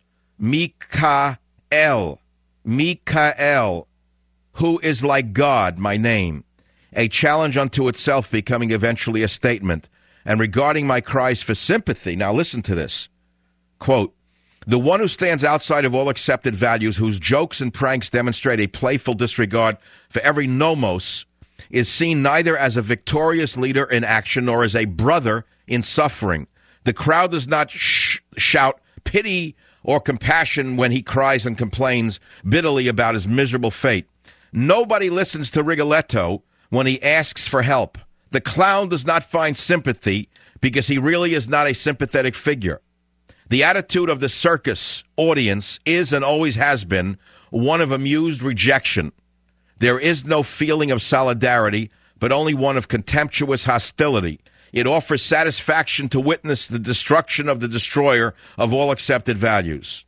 Mikael, Mikael, who is like God, my name, a challenge unto itself becoming eventually a statement. And regarding my cries for sympathy, now listen to this, quote, the one who stands outside of all accepted values, whose jokes and pranks demonstrate a playful disregard for every nomos, is seen neither as a victorious leader in action nor as a brother in suffering. The crowd does not sh- shout pity or compassion when he cries and complains bitterly about his miserable fate. Nobody listens to Rigoletto when he asks for help. The clown does not find sympathy because he really is not a sympathetic figure. The attitude of the circus audience is and always has been one of amused rejection. There is no feeling of solidarity, but only one of contemptuous hostility. It offers satisfaction to witness the destruction of the destroyer of all accepted values.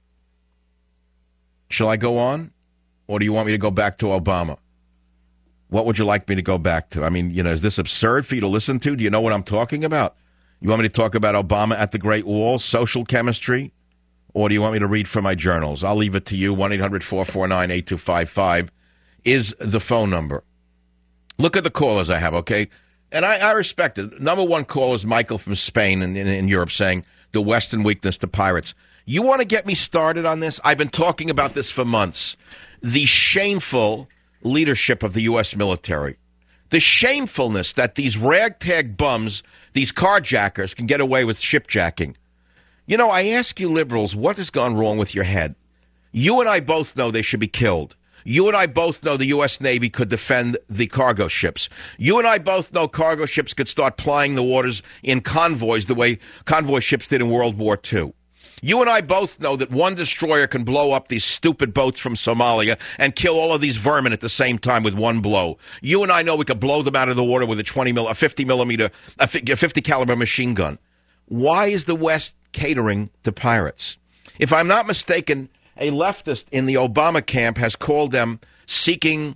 Shall I go on? Or do you want me to go back to Obama? What would you like me to go back to? I mean, you know, is this absurd for you to listen to? Do you know what I'm talking about? You want me to talk about Obama at the Great Wall, social chemistry? Or do you want me to read from my journals? I'll leave it to you. one eight hundred four four nine eight two five five is the phone number. Look at the callers I have, okay? And I, I respect it. Number one caller is Michael from Spain in, in, in Europe saying the Western weakness to pirates. You want to get me started on this? I've been talking about this for months. The shameful leadership of the U S military. The shamefulness that these ragtag bums, these carjackers, can get away with shipjacking. You know, I ask you liberals, what has gone wrong with your head? You and I both know they should be killed. You and I both know the U S Navy could defend the cargo ships. You and I both know cargo ships could start plying the waters in convoys the way convoy ships did in World War Two. You and I both know that one destroyer can blow up these stupid boats from Somalia and kill all of these vermin at the same time with one blow. You and I know we could blow them out of the water with a twenty mil, a fifty millimeter, a fifty caliber machine gun. Why is the West catering to pirates? If I'm not mistaken, a leftist in the Obama camp has called them seeking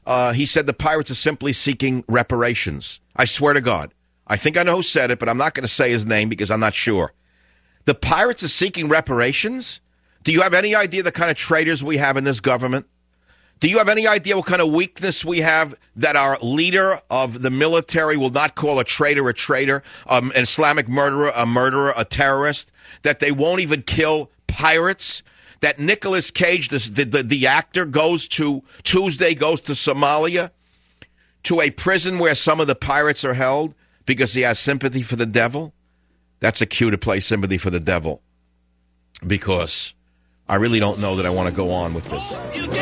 Uh, he said the pirates are simply seeking reparations. I swear to God. I think I know who said it, but I'm not going to say his name because I'm not sure. The pirates are seeking reparations? Do you have any idea the kind of traitors we have in this government? Do you have any idea what kind of weakness we have that our leader of the military will not call a traitor a traitor, um, an Islamic murderer a murderer, a terrorist, that they won't even kill pirates? That Nicolas Cage, the, the, the actor, goes to, Tuesday goes to Somalia, to a prison where some of the pirates are held because he has sympathy for the devil? That's a cue to play Sympathy for the Devil, because I really don't know that I want to go on with this.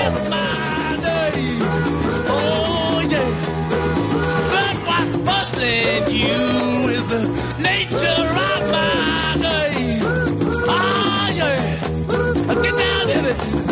Oh, yeah. But what's puzzling you is the nature of my day. Oh, yeah. Get down in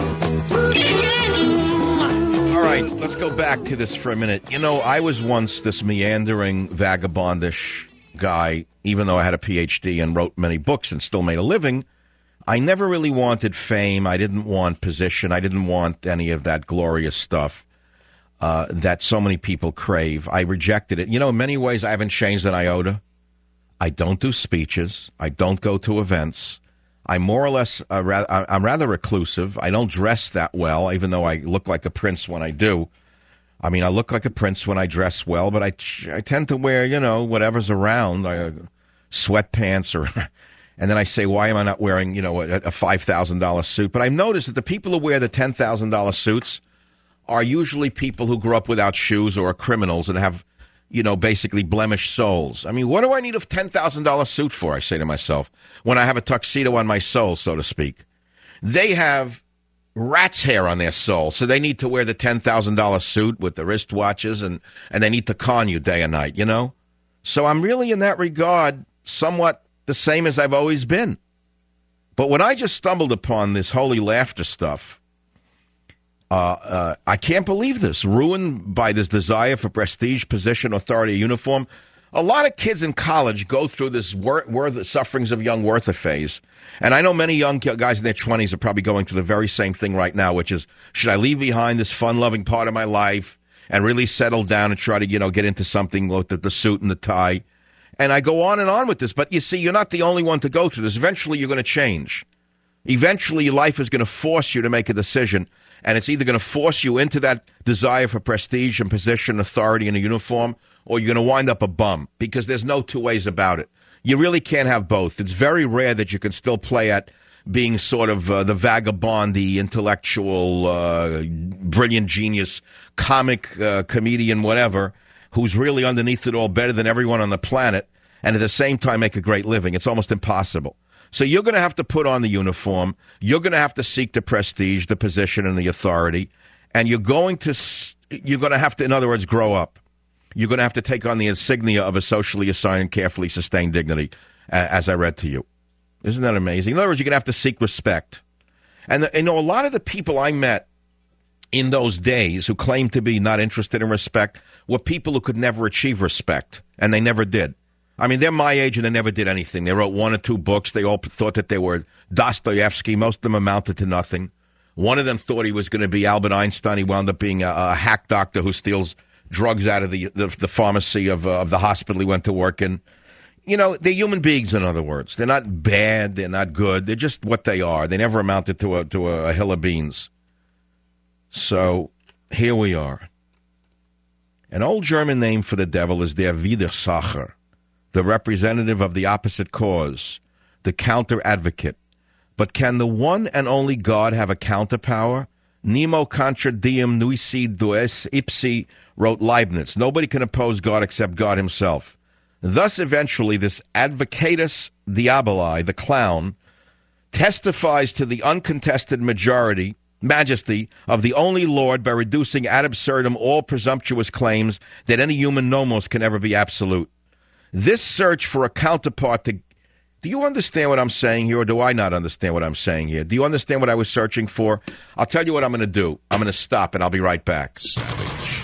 it. All right, let's go back to this for a minute. You know, I was once this meandering, vagabondish guy, even though I had a P H D and wrote many books and still made a living. I never really wanted fame. I didn't want position. I didn't want any of that glorious stuff uh, that so many people crave. I rejected it. You know, in many ways, I haven't changed an iota. I don't do speeches. I don't go to events. I'm more or less, uh, ra- I'm rather reclusive. I don't dress that well, even though I look like a prince when I do. I mean, I look like a prince when I dress well, but I, I tend to wear, you know, whatever's around, I, sweatpants or... And then I say, why am I not wearing, you know, a, a five thousand dollars suit? But I've noticed that the people who wear the ten thousand dollars suits are usually people who grew up without shoes or are criminals and have, you know, basically blemished souls. I mean, what do I need a ten thousand dollars suit for, I say to myself, when I have a tuxedo on my soul, so to speak? They have rat's hair on their soul, so they need to wear the ten thousand dollars suit with the wristwatches, and, and they need to con you day and night, you know? So I'm really, in that regard, somewhat the same as I've always been. But when I just stumbled upon this holy laughter stuff, uh, uh, I can't believe this. Ruined by this desire for prestige, position, authority, uniform. A lot of kids in college go through this wor- worth, sufferings of young Werther phase. And I know many young guys in their twenties are probably going through the very same thing right now, which is, should I leave behind this fun-loving part of my life and really settle down and try to, you know, get into something with the, the suit and the tie? And I go on and on with this. But you see, you're not the only one to go through this. Eventually, you're going to change. Eventually, your life is going to force you to make a decision. And it's either going to force you into that desire for prestige and position, authority, and a uniform, or you're going to wind up a bum, because there's no two ways about it. You really can't have both. It's very rare that you can still play at being sort of uh, the vagabond, the intellectual, uh, brilliant genius, comic, uh, comedian, whatever, who's really underneath it all better than everyone on the planet, and at the same time make a great living. It's almost impossible. So you're going to have to put on the uniform. You're going to have to seek the prestige, the position, and the authority. And you're going to, you're going to have to, in other words, grow up. You're going to have to take on the insignia of a socially assigned, carefully sustained dignity, as I read to you. Isn't that amazing? In other words, you're going to have to seek respect. And, the, you know, a lot of the people I met in those days who claimed to be not interested in respect were people who could never achieve respect, and they never did. I mean, they're my age, and they never did anything. They wrote one or two books. They all thought that they were Dostoevsky. Most of them amounted to nothing. One of them thought he was going to be Albert Einstein. He wound up being a, a hack doctor who steals drugs out of the the, the pharmacy of, uh, of the hospital he went to work in. You know, they're human beings, in other words. They're not bad. They're not good. They're just what they are. They never amounted to a to a, a hill of beans. So here we are. An old German name for the devil is der Widersacher, the representative of the opposite cause, the counter-advocate. But can the one and only God have a counterpower? Nemo contra diem nisi dues ipsi, wrote Leibniz. Nobody can oppose God except God himself. Thus, eventually, this advocatus diaboli, the clown, testifies to the uncontested majority, majesty of the only Lord by reducing ad absurdum all presumptuous claims that any human nomos can ever be absolute. This search for a counterpart to... Do you understand what I'm saying here, or do I not understand what I'm saying here? Do you understand what I was searching for? I'll tell you what I'm going to do. I'm going to stop, and I'll be right back. Savage.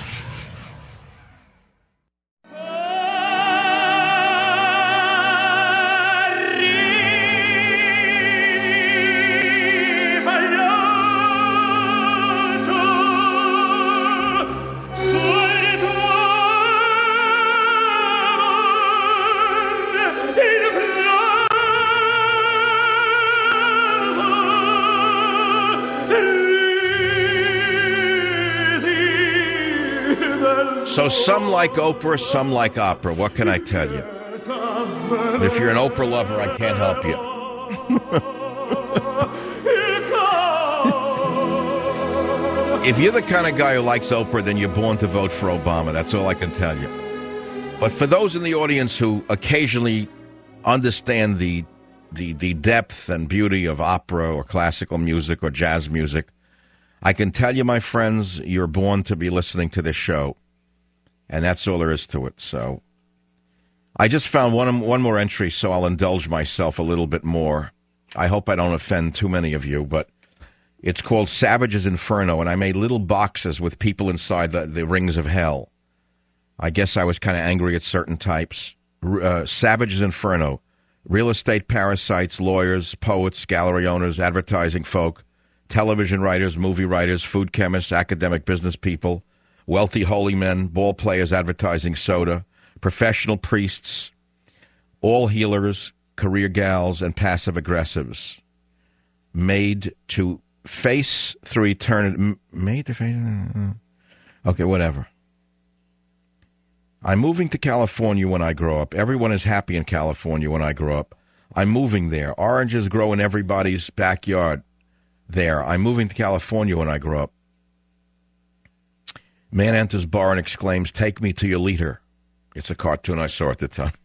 So some like Oprah, some like opera. What can I tell you? If you're an Oprah lover, I can't help you. If you're the kind of guy who likes Oprah, then you're born to vote for Obama. That's all I can tell you. But for those in the audience who occasionally understand the the the depth and beauty of opera or classical music or jazz music, I can tell you, my friends, you're born to be listening to this show. And that's all there is to it. So I just found one one more entry, so I'll indulge myself a little bit more. I hope I don't offend too many of you, but it's called Savage's Inferno, and I made little boxes with people inside the, the rings of hell. I guess I was kind of angry at certain types. Uh, Savage's Inferno. Real estate parasites, lawyers, poets, gallery owners, advertising folk, television writers, movie writers, food chemists, academic business people, wealthy holy men, ball players advertising soda, professional priests, all healers, career gals, and passive aggressives. Made to face through eternity. Made to face... Okay, whatever. I'm moving to California when I grow up. Everyone is happy in California when I grow up. I'm moving there. Oranges grow in everybody's backyard there. I'm moving to California when I grow up. Man enters bar and exclaims, "Take me to your leader." It's a cartoon I saw at the time.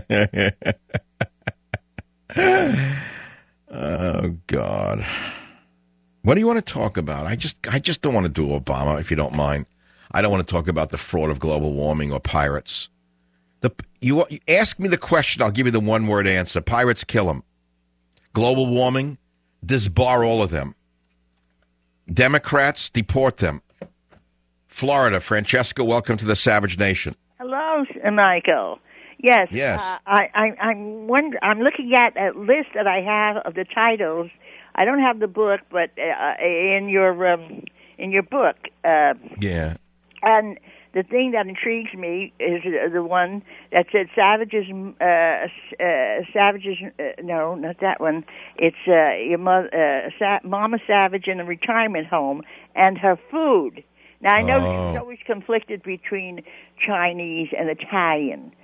Oh, God. What do you want to talk about? I just I just don't want to do Obama, if you don't mind. I don't want to talk about the fraud of global warming or pirates. The, you, you ask me the question, I'll give you the one-word answer. Pirates, kill them. Global warming, disbar all of them. Democrats, deport them. Florida, Francesca, welcome to the Savage Nation. Hello, Michael. Yes. Yes. Uh, I, I, I'm wonder, I'm looking at a list that I have of the titles. I don't have the book, but uh, in your um, in your book. Uh, yeah. And the thing that intrigues me is the one that said "Savages." Uh, uh, Savages. Uh, no, not that one. It's uh, your mother, uh, Sa- Mama Savage in a retirement home and her food. Now I know Oh. she's always conflicted between Chinese and Italian.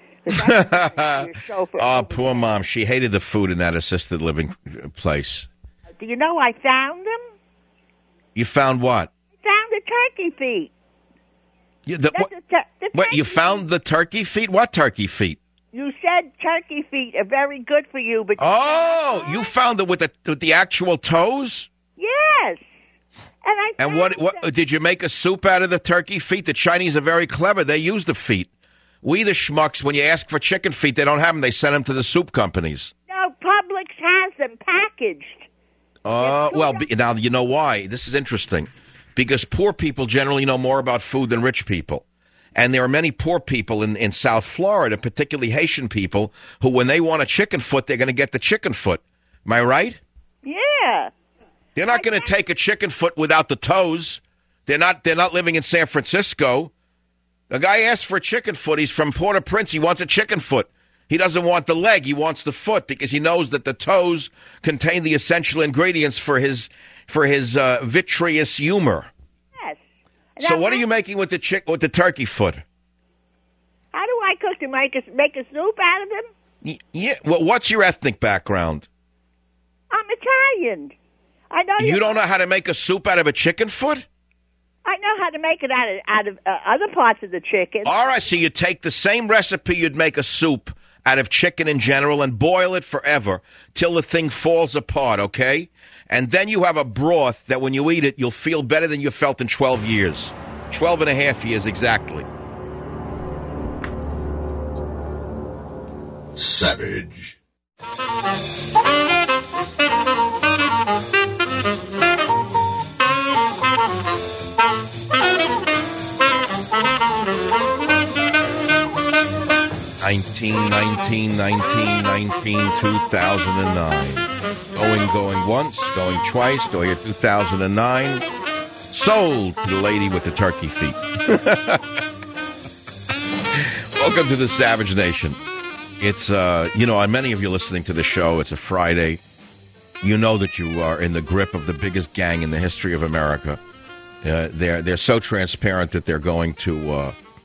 Oh, poor mom. She hated the food in that assisted living place. Do you know I found them? You found what? I found the turkey feet. You, the, what, The tur- the what, you turkey found the turkey feet? What turkey feet? You said turkey feet are very good for you, but Oh, you found it with the with the actual toes? yes. And I And what what did you make a soup out of the turkey feet? The Chinese are very clever. They use the feet. We the schmucks, when you ask for chicken feet, they don't have them. They send them to the soup companies. no, Publix has them packaged. Uh, well, be, now you know why. This is interesting. Because poor people generally know more about food than rich people. And there are many poor people in, in South Florida, particularly Haitian people, who when they want a chicken foot, they're going to get the chicken foot. Am I right? Yeah. They're not going to take a chicken foot without the toes. They're not They're not living in San Francisco. The guy asked for a chicken foot. He's from Port-au-Prince. He wants a chicken foot. He doesn't want the leg. He wants the foot because he knows that the toes contain the essential ingredients for his for his uh, vitreous humor. Yes. So what are you making with the chick with the turkey foot? How do I cook to make a, make a soup out of them? Y- yeah. Well, what's your ethnic background? I'm Italian. I know You don't know how to make a soup out of a chicken foot? I know how to make it out of out of uh, other parts of the chicken. All right, so you take the same recipe you'd make a soup out of chicken in general and boil it forever till the thing falls apart, okay? And then you have a broth that when you eat it, you'll feel better than you felt in twelve years. twelve and a half years exactly. Savage. nineteen, nineteen, nineteen, nineteen, two thousand nine. Going, going once, going twice, the year two thousand nine. Sold to the lady with the turkey feet. Welcome to the Savage Nation. It's, uh, you know, many of you listening to the show, it's a Friday. You know that you are in the grip of the biggest gang in the history of America. Uh, they're, they're so transparent that they're going to... Uh,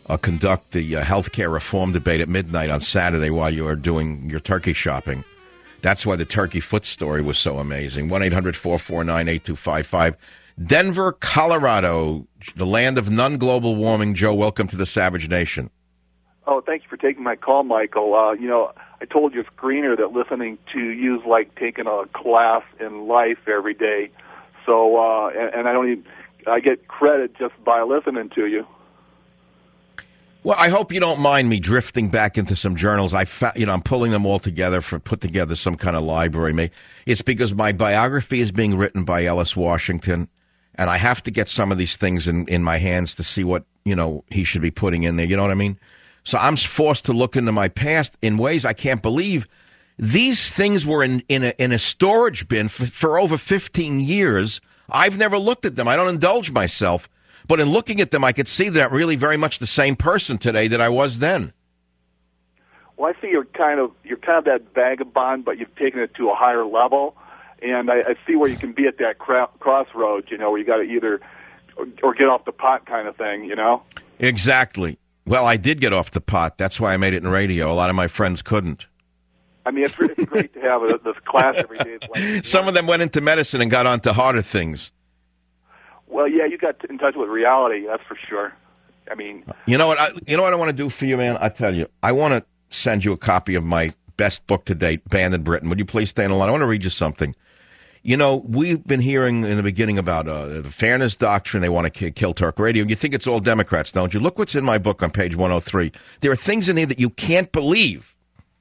uh, conduct the uh, health care reform debate at midnight on Saturday while you are doing your turkey shopping. That's why the turkey foot story was so amazing. one eight hundred four four nine eight two five five. Denver, Colorado, the land of non-global warming. Joe, welcome to the Savage Nation. Oh, thank you for taking my call, Michael. Uh, you know, I told your screener that listening to you is like taking a class in life every day. So, uh, and, and I don't even, I get credit just by listening to you. Well, I hope you don't mind me drifting back into some journals. I, fa- you know, I'm pulling them all together for put together some kind of library. It's because my biography is being written by Ellis Washington, and I have to get some of these things in, in my hands to see what, you know, he should be putting in there. You know what I mean? So I'm forced to look into my past in ways I can't believe. These things were in, in, a, in a storage bin for, for over fifteen years. I've never looked at them. I don't indulge myself. But in looking at them, I could see that I'm really very much the same person today that I was then. Well, I see you're kind of you're kind of that vagabond, but you've taken it to a higher level. And I, I see where you can be at that cra- crossroads, you know, where you got to either or, or get off the pot kind of thing, you know? Exactly. Well, I did get off the pot. That's why I made it in radio. A lot of my friends couldn't. I mean, it's, it's great to have a, this class every day. It's like, Some of them went into medicine and got onto harder things. Well, yeah, you got in touch with reality, that's for sure. I mean... You know what I, you know what I want to do for you, man? I tell you, I want to send you a copy of my best book to date, Banned in Britain. Would you please stay on the line? I want to read you something. You know, we've been hearing in the beginning about uh, the fairness doctrine. They want to k- kill Talk Radio. You think it's all Democrats, don't you? Look what's in my book on page one oh three. There are things in here that you can't believe.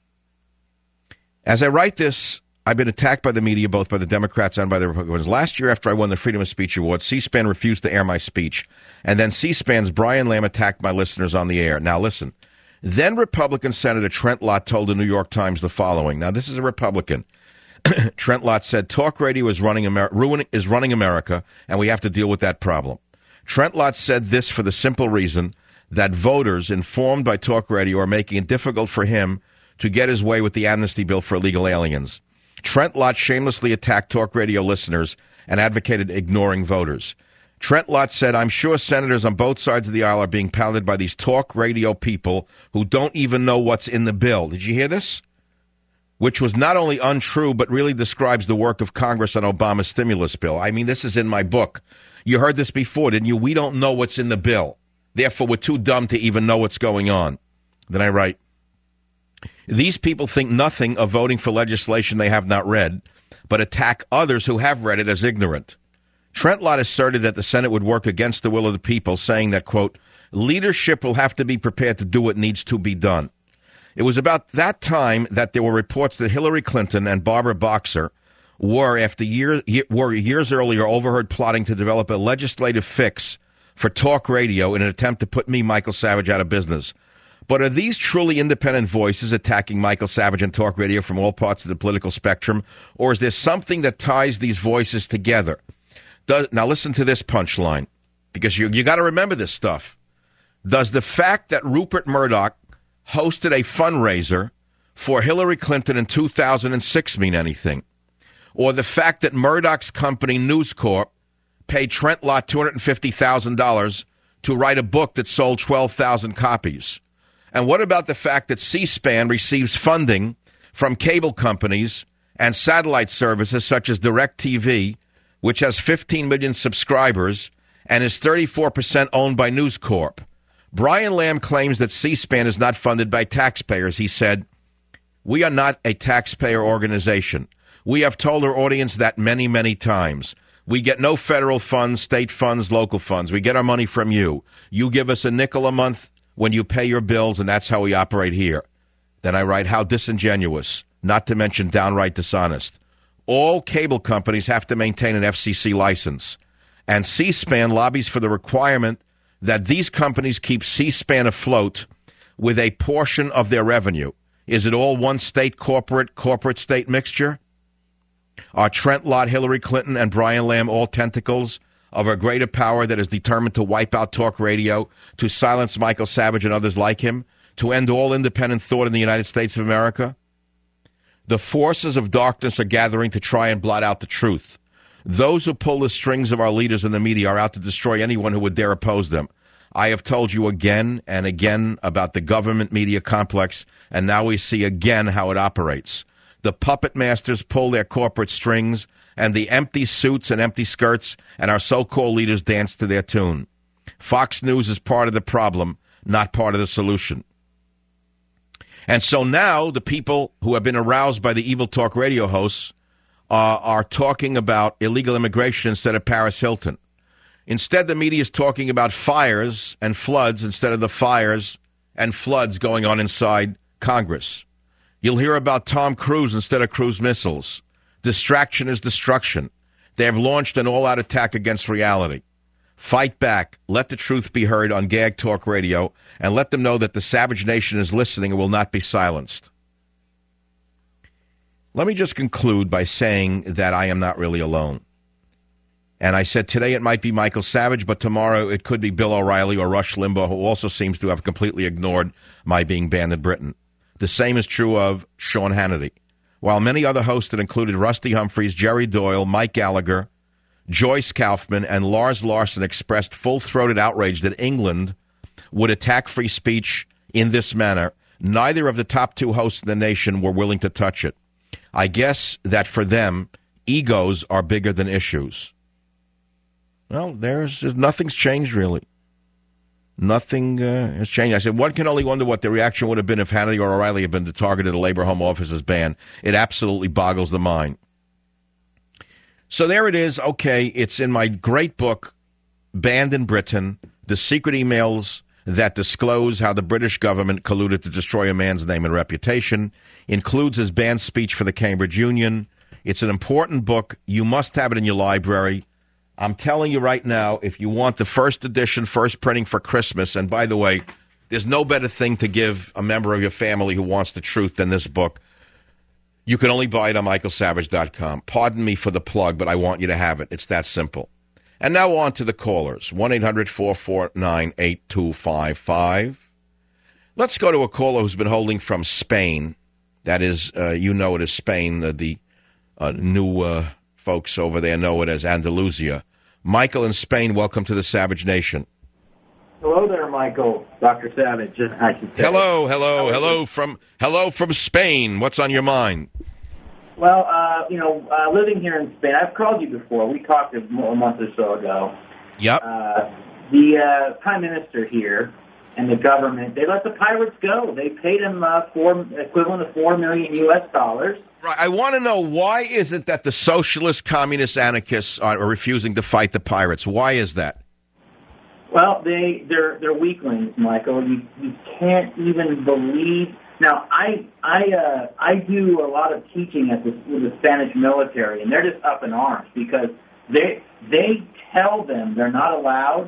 As I write this, I've been attacked by the media, both by the Democrats and by the Republicans. Last year, after I won the Freedom of Speech Award, C-SPAN refused to air my speech. And then C-SPAN's Brian Lamb attacked my listeners on the air. Now, listen. Then Republican Senator Trent Lott told the New York Times the following. Now, this is a Republican. Trent Lott said, Talk Radio is running, Amer- ruining, is running America, and we have to deal with that problem. Trent Lott said this for the simple reason that voters informed by Talk Radio are making it difficult for him to get his way with the amnesty bill for illegal aliens. Trent Lott shamelessly attacked Talk Radio listeners and advocated ignoring voters. Trent Lott said, I'm sure senators on both sides of the aisle are being pounded by these Talk Radio people who don't even know what's in the bill. Did you hear this? Which was not only untrue, but really describes the work of Congress on Obama's stimulus bill. I mean, this is in my book. You heard this before, didn't you? We don't know what's in the bill. Therefore, we're too dumb to even know what's going on. Then I write, these people think nothing of voting for legislation they have not read, but attack others who have read it as ignorant. Trent Lott asserted that the Senate would work against the will of the people, saying that, quote, leadership will have to be prepared to do what needs to be done. It was about that time that there were reports that Hillary Clinton and Barbara Boxer were, after year, were years earlier, overheard plotting to develop a legislative fix for Talk Radio in an attempt to put me, Michael Savage, out of business. But are these truly independent voices attacking Michael Savage and Talk Radio from all parts of the political spectrum, or is there something that ties these voices together? Does, now listen to this punchline, because you you got to remember this stuff. Does the fact that Rupert Murdoch hosted a fundraiser for Hillary Clinton in two thousand six mean anything? Or the fact that Murdoch's company News Corp paid Trent Lott two hundred fifty thousand dollars to write a book that sold twelve thousand copies? And what about the fact that C-SPAN receives funding from cable companies and satellite services such as DirecTV, which has fifteen million subscribers and is thirty-four percent owned by News Corp? Brian Lamb claims that C-SPAN is not funded by taxpayers. He said, we are not a taxpayer organization. We have told our audience that many, many times. We get no federal funds, state funds, local funds. We get our money from you. You give us a nickel a month when you pay your bills, and that's how we operate here. Then I write, how disingenuous, not to mention downright dishonest. All cable companies have to maintain an F C C license, and C-SPAN lobbies for the requirement that these companies keep C-SPAN afloat with a portion of their revenue. Is it all one state corporate, corporate state mixture? Are Trent Lott, Hillary Clinton, and Brian Lamb all tentacles of a greater power that is determined to wipe out Talk Radio, to silence Michael Savage and others like him, to end all independent thought in the United States of America? The forces of darkness are gathering to try and blot out the truth. Those who pull the strings of our leaders in the media are out to destroy anyone who would dare oppose them. I have told you again and again about the government media complex, and now we see again how it operates. The puppet masters pull their corporate strings, and the empty suits and empty skirts and our so-called leaders dance to their tune. Fox News is part of the problem, not part of the solution. And so now the people who have been aroused by the evil talk radio hosts uh, are talking about illegal immigration instead of Paris Hilton. Instead, the media is talking about fires and floods instead of the fires and floods going on inside Congress. You'll hear about Tom Cruise instead of cruise missiles. Distraction is destruction. They have launched an all-out attack against reality. Fight back. Let the truth be heard on Gag Talk Radio, and let them know that the Savage Nation is listening and will not be silenced. Let me just conclude by saying that I am not really alone. And I said today it might be Michael Savage, but tomorrow it could be Bill O'Reilly or Rush Limbaugh, who also seems to have completely ignored my being banned in Britain. The same is true of Sean Hannity. While many other hosts that included Rusty Humphreys, Jerry Doyle, Mike Gallagher, Joyce Kaufman, and Lars Larson expressed full-throated outrage that England would attack free speech in this manner, neither of the top two hosts in the nation were willing to touch it. I guess that for them, egos are bigger than issues. Well, there's nothing's changed, really. Nothing uh, has changed. I said, one can only wonder what the reaction would have been if Hannity or O'Reilly had been targeted at a labor home office's ban. It absolutely boggles the mind. So there it is. Okay, it's in my great book, Banned in Britain, The Secret Emails That Disclose How the British Government Colluded to Destroy a Man's Name and Reputation. Includes his banned speech for the Cambridge Union. It's an important book. You must have it in your library. I'm telling you right now, if you want the first edition, first printing for Christmas, and by the way, there's no better thing to give a member of your family who wants the truth than this book. You can only buy it on michael savage dot com. Pardon me for the plug, but I want you to have it. It's that simple. And now on to the callers. one eight hundred four four nine eight two five five. Let's go to a caller who's been holding from Spain. That is, uh, you know it as Spain. Uh, the uh, new uh, folks over there know it as Andalusia. Michael in Spain, welcome to the Savage Nation. Hello there, Michael. Doctor Savage, I should say. Hello, hello, hello from hello from Spain. What's on your mind? Well, uh, you know, uh, living here in Spain, I've called you before. We talked a month or so ago. Yep. Uh, the uh, Prime Minister here and the government, they let the pirates go. They paid them uh, four, equivalent of four million U S dollars. Right. I want to know, why is it that the socialist, communist, anarchists are refusing to fight the pirates? Why is that? Well, they they're they're weaklings, Michael. You you can't even believe. Now, I I uh, I do a lot of teaching at the with the Spanish military, and they're just up in arms because they they tell them they're not allowed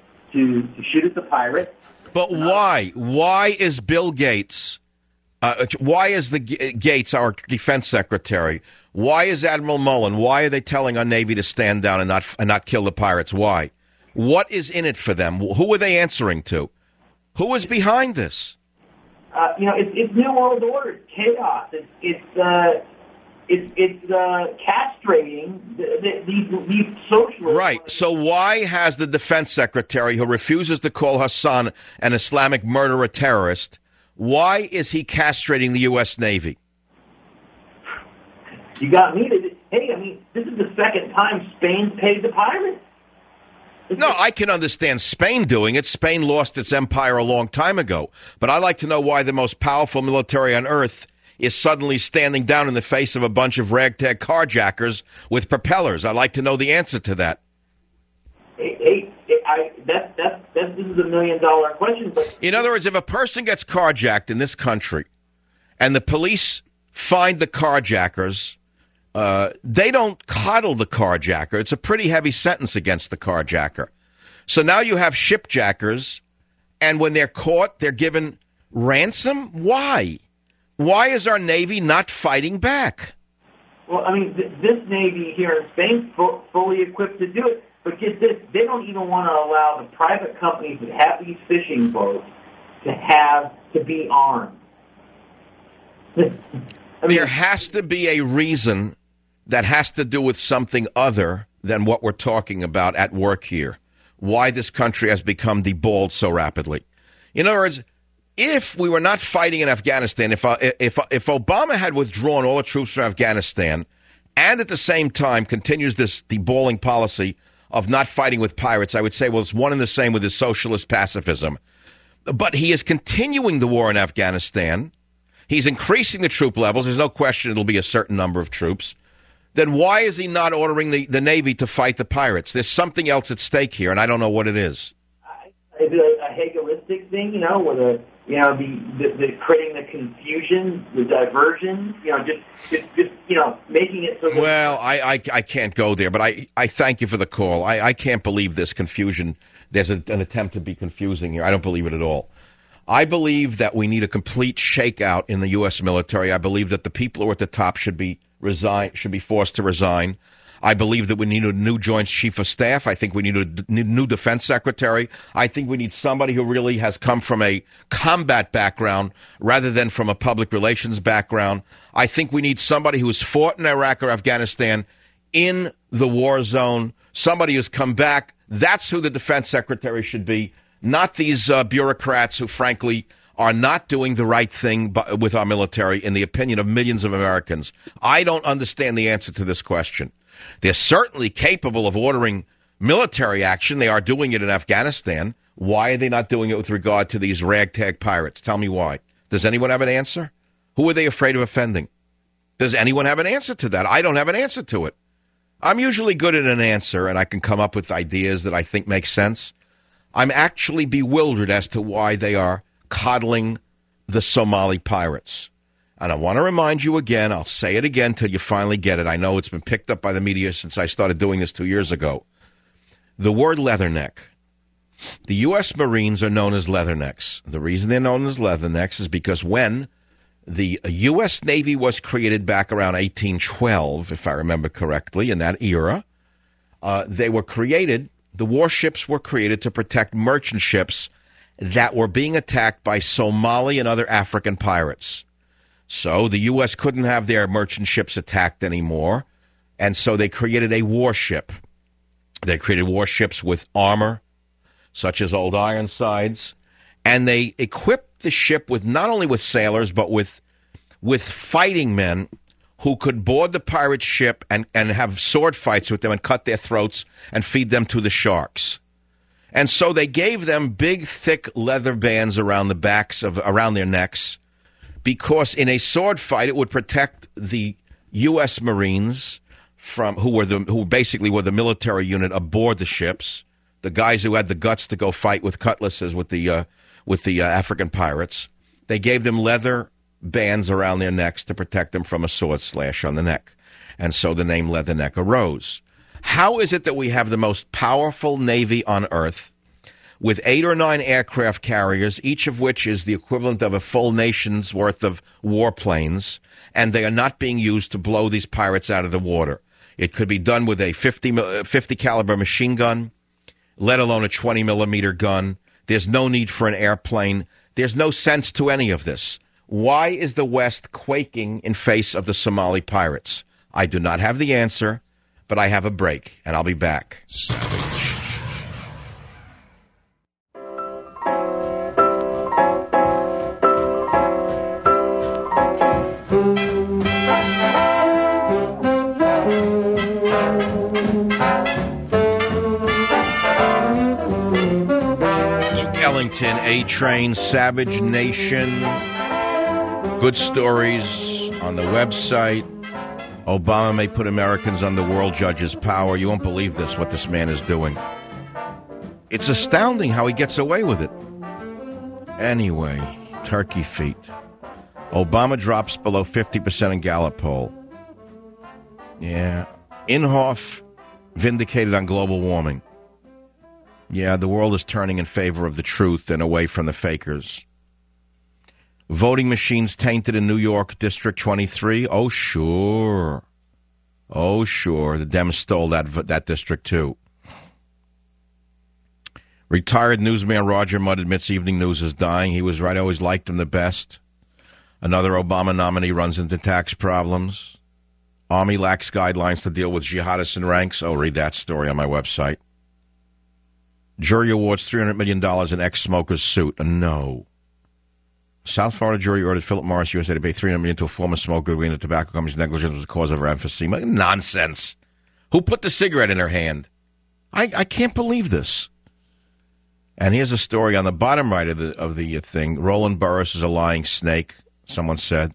to to shoot at the pirates. But why? Why is Bill Gates? Uh, why is the G- Gates our defense secretary? Why is Admiral Mullen? Why are they telling our Navy to stand down and not and not kill the pirates? Why? What is in it for them? Who are they answering to? Who is behind this? Uh, you know, it's, it's New World Order. It's chaos. It's it's uh, it's, it's uh, castrating the, the, these these socialists. Right. So why has the defense secretary, who refuses to call Hassan an Islamic murderer terrorist, why is he castrating the U S Navy? You got me. To, hey, I mean, this is the second time Spain's paid the pirates. No, I can understand Spain doing it. Spain lost its empire a long time ago. But I'd like to know why the most powerful military on earth is suddenly standing down in the face of a bunch of ragtag carjackers with propellers. I'd like to know the answer to that. Hey, hey, I, that, that, that, this is a million-dollar question. But in other words, if a person gets carjacked in this country and the police find the carjackers, Uh, they don't coddle the carjacker. It's a pretty heavy sentence against the carjacker. So now you have shipjackers, and when they're caught, they're given ransom? Why? Why is our Navy not fighting back? Well, I mean, th- this Navy here in Spain fu- fully equipped to do it. But get this, they don't even want to allow the private companies that have these fishing boats to have to be armed. I mean, there has to be a reason that has to do with something other than what we're talking about at work here. why this country has become deballed so rapidly. In other words, if we were not fighting in Afghanistan, if, uh, if, if Obama had withdrawn all the troops from Afghanistan and at the same time continues this deballing policy of not fighting with pirates, I would say, well, it's one and the same with his socialist pacifism. But he is continuing the war in Afghanistan. He's increasing the troop levels. There's no question it'll be a certain number of troops. Then why is he not ordering the, the Navy to fight the pirates? There's something else at stake here, and I don't know what it is. Is it a, a Hegelistic thing, you know, where the, you know, the, the, the creating the confusion, the diversion, you know, just, just, just you know, making it so that... Well, I, I, I can't go there, but I, I thank you for the call. I, I can't believe this confusion. There's a, an attempt to be confusing here. I don't believe it at all. I believe that we need a complete shakeout in the U S military. I believe that the people who are at the top should be resign, should be forced to resign. I believe that we need a new Joint Chief of Staff. I think we need a new Defense Secretary. I think we need somebody who really has come from a combat background rather than from a public relations background. I think we need somebody who has fought in Iraq or Afghanistan in the war zone, somebody who's come back. That's who the Defense Secretary should be, not these uh, bureaucrats who, frankly, are not doing the right thing with our military, in the opinion of millions of Americans. I don't understand the answer to this question. They're certainly capable of ordering military action. They are doing it in Afghanistan. Why are they not doing it with regard to these ragtag pirates? Tell me why. Does anyone have an answer? Who are they afraid of offending? Does anyone have an answer to that? I don't have an answer to it. I'm usually good at an answer, and I can come up with ideas that I think make sense. I'm actually bewildered as to why they are coddling the Somali pirates. And I want to remind you again, I'll say it again till you finally get it. I know it's been picked up by the media since I started doing this two years ago. The word leatherneck. The U S Marines are known as leathernecks. The reason they're known as leathernecks is because when the U S Navy was created back around eighteen twelve, if I remember correctly, in that era, uh, they were created, the warships were created to protect merchant ships that were being attacked by Somali and other African pirates. So the U S couldn't have their merchant ships attacked anymore, and so they created a warship. They created warships with armor, such as old Ironsides, and they equipped the ship with not only with sailors, but with with fighting men who could board the pirate ship and, and have sword fights with them and cut their throats and feed them to the sharks. And so they gave them big, thick leather bands around the backs of around their necks, because in a sword fight it would protect the U S Marines from who were the who basically were the military unit aboard the ships, the guys who had the guts to go fight with cutlasses with the uh, with the uh, African pirates. They gave them leather bands around their necks to protect them from a sword slash on the neck, and so the name Leatherneck arose. How is it that we have the most powerful Navy on earth, with eight or nine aircraft carriers, each of which is the equivalent of a full nation's worth of warplanes, and they are not being used to blow these pirates out of the water? It could be done with a fifty, fifty caliber machine gun, let alone a twenty millimeter gun. There's no need for an airplane. There's no sense to any of this. Why is the West quaking in face of the Somali pirates? I do not have the answer, but I have a break, and I'll be back. Savage. Ellington, A-Train, Savage Nation. Good stories on the website. Obama may put Americans under world judges' power. You won't believe this, what this man is doing. It's astounding how he gets away with it. Anyway, turkey feet. Obama drops below fifty percent in Gallup poll. Yeah. Inhofe vindicated on global warming. Yeah, the world is turning in favor of the truth and away from the fakers. Voting machines tainted in New York District twenty-three? Oh, sure. Oh, sure. The Dems stole that that district, too. Retired newsman Roger Mudd admits Evening News is dying. He was right. I always liked him the best. Another Obama nominee runs into tax problems. Army lacks guidelines to deal with jihadists in ranks. Oh, read that story on my website. Jury awards three hundred million dollars in ex-smoker's suit. Uh, no. South Florida jury ordered Philip Morris U S A to pay three hundred million dollars to a former smoker agreeing that tobacco company's negligence was the cause of her emphysema. Nonsense. Who put the cigarette in her hand? I, I can't believe this. And here's a story on the bottom right of the of the thing. Roland Burris is a lying snake, someone said.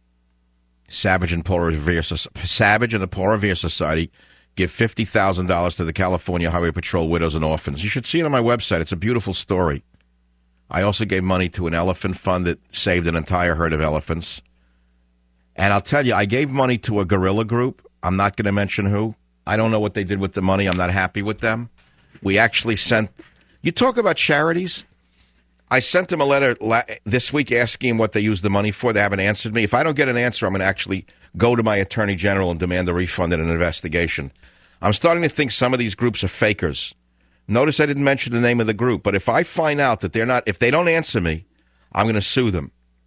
Savage and Paul Revere, Savage and the Paul Revere Society give fifty thousand dollars to the California Highway Patrol widows and orphans. You should see it on my website. It's a beautiful story. I also gave money to an elephant fund that saved an entire herd of elephants. And I'll tell you, I gave money to a gorilla group. I'm not going to mention who. I don't know what they did with the money. I'm not happy with them. We actually sent... You talk about charities. I sent them a letter la- this week asking what they used the money for. They haven't answered me. If I don't get an answer, I'm going to actually go to my attorney general and demand a refund and an investigation. I'm starting to think some of these groups are fakers. Notice I didn't mention the name of the group, but if I find out that they're not, if they don't answer me, I'm going to sue them.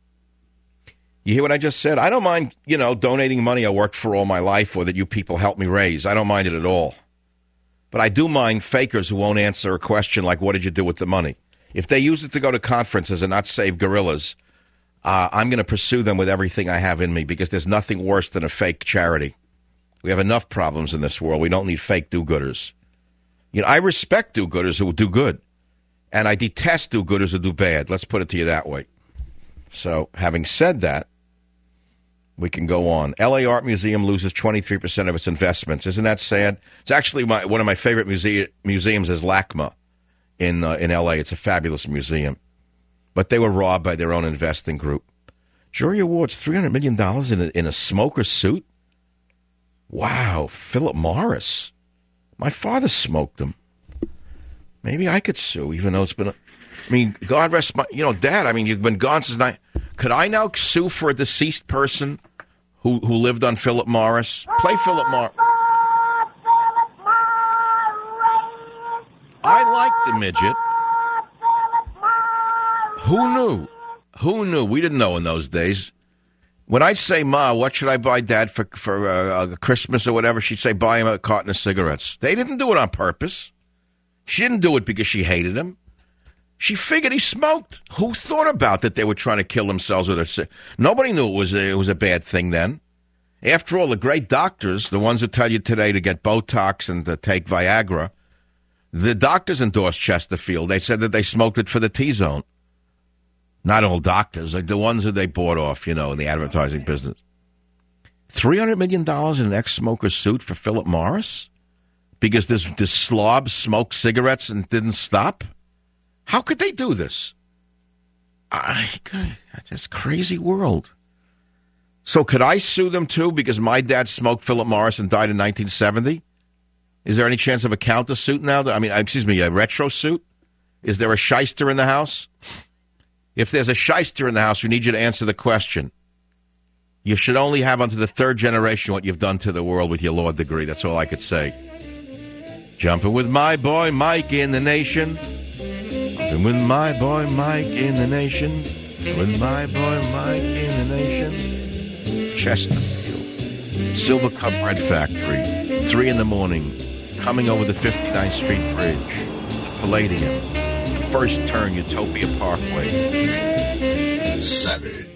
You hear what I just said? I don't mind, you know, donating money I worked for all my life or that you people helped me raise. I don't mind it at all. But I do mind fakers who won't answer a question like, what did you do with the money? If they use it to go to conferences and not save gorillas, uh, I'm going to pursue them with everything I have in me because there's nothing worse than a fake charity. We have enough problems in this world. We don't need fake do-gooders. You know, I respect do-gooders who do good, and I detest do-gooders who do bad. Let's put it to you that way. So, having said that, we can go on. L A Art Museum loses twenty-three percent of its investments. Isn't that sad? It's actually my, one of my favorite muse- museums is LACMA in uh, in L A. It's a fabulous museum. But they were robbed by their own investing group. Jury awards three hundred million dollars in a, in a smoker suit? Wow, Philip Morris. My father smoked them. Maybe I could sue, even though it's been a... I mean, God rest my... You know, Dad, I mean, you've been gone since nine... Could I now sue for a deceased person who who lived on Philip Morris? Play Philip Morris. I like the midget. Who knew? Who knew? We didn't know in those days. When I'd say, Ma, what should I buy Dad for for uh, Christmas or whatever, she'd say, buy him a carton of cigarettes. They didn't do it on purpose. She didn't do it because she hated him. She figured he smoked. Who thought about that they were trying to kill themselves with their... Nobody knew it was a, it was a bad thing then. After all, the great doctors, the ones who tell you today to get Botox and to take Viagra, the doctors endorsed Chesterfield. They said that they smoked it for the T-zone. Not all doctors, like the ones that they bought off, you know, in the advertising business. three hundred million dollars in an ex-smoker's suit for Philip Morris? Because this, this slob smoked cigarettes and didn't stop? How could they do this? I, that's a crazy world. So could I sue them too because my dad smoked Philip Morris and died in nineteen seventy? Is there any chance of a counter suit now? I mean, excuse me, a retro suit? Is there a shyster in the house? If there's a shyster in the house, we need you to answer the question. You should only have unto the third generation what you've done to the world with your law degree. That's all I could say. Jumping with my boy Mike in the nation. Jumping with my boy Mike in the nation. With my boy Mike in the nation. Chesterfield. Silver Cup Bread Factory. Three in the morning. Coming over the fifty-ninth Street Bridge. Palladium. First turn, Utopia Parkway. Savage.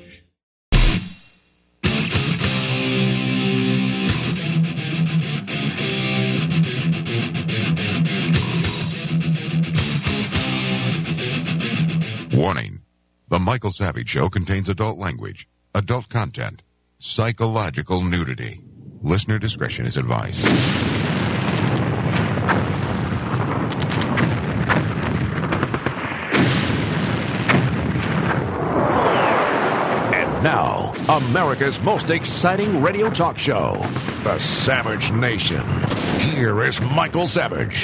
Warning. The Michael Savage Show contains adult language, adult content, psychological nudity. Listener discretion is advised. Now, America's most exciting radio talk show, The Savage Nation. Here is Michael Savage.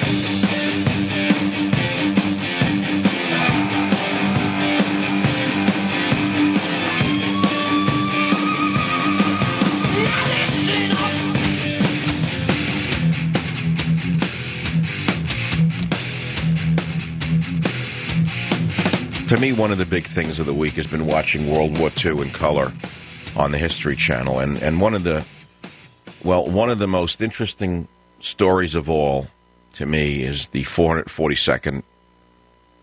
To me, one of the big things of the week has been watching World War Two in color on the History Channel. And, and one of the, well, one of the most interesting stories of all, to me, is the four hundred forty-second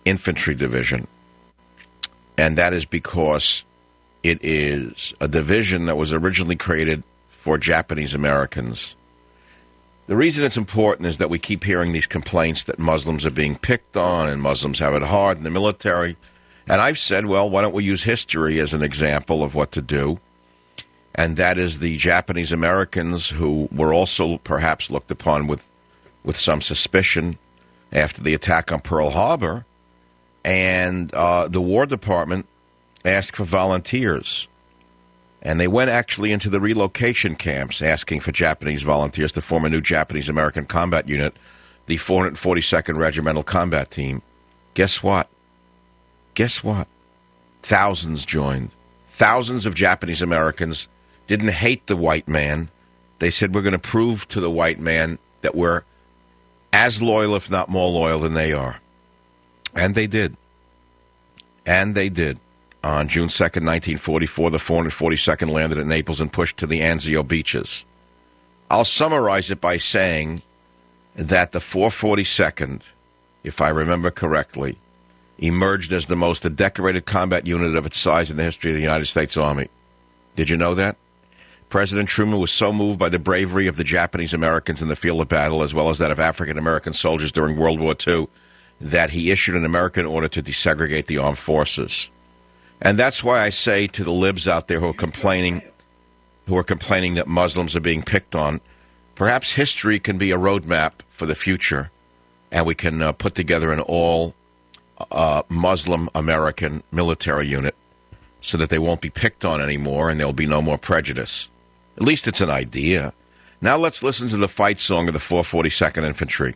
Infantry Division. And that is because it is a division that was originally created for Japanese Americans. The reason it's important is that we keep hearing these complaints that Muslims are being picked on and Muslims have it hard in the military. And I've said, well, why don't we use history as an example of what to do? And that is the Japanese Americans who were also perhaps looked upon with, with some suspicion after the attack on Pearl Harbor. And uh, the War Department asked for volunteers. And they went actually into the relocation camps asking for Japanese volunteers to form a new Japanese-American combat unit, the four hundred forty-second Regimental Combat Team. Guess what? Guess what? Thousands joined. Thousands of Japanese Americans didn't hate the white man. They said, we're going to prove to the white man that we're as loyal, if not more loyal, than they are. And they did. And they did. On June second, nineteen forty-four, the four hundred forty-second landed at Naples and pushed to the Anzio beaches. I'll summarize it by saying that the four forty-second, if I remember correctly, emerged as the most decorated combat unit of its size in the history of the United States Army. Did you know that? President Truman was so moved by the bravery of the Japanese Americans in the field of battle, as well as that of African American soldiers during World War Two, that he issued an American order to desegregate the armed forces. And that's why I say to the libs out there who are complaining, who are complaining that Muslims are being picked on, perhaps history can be a roadmap for the future, and we can uh, put together an all uh, Muslim American military unit so that they won't be picked on anymore and there'll be no more prejudice. At least it's an idea. Now let's listen to the fight song of the four forty-second Infantry.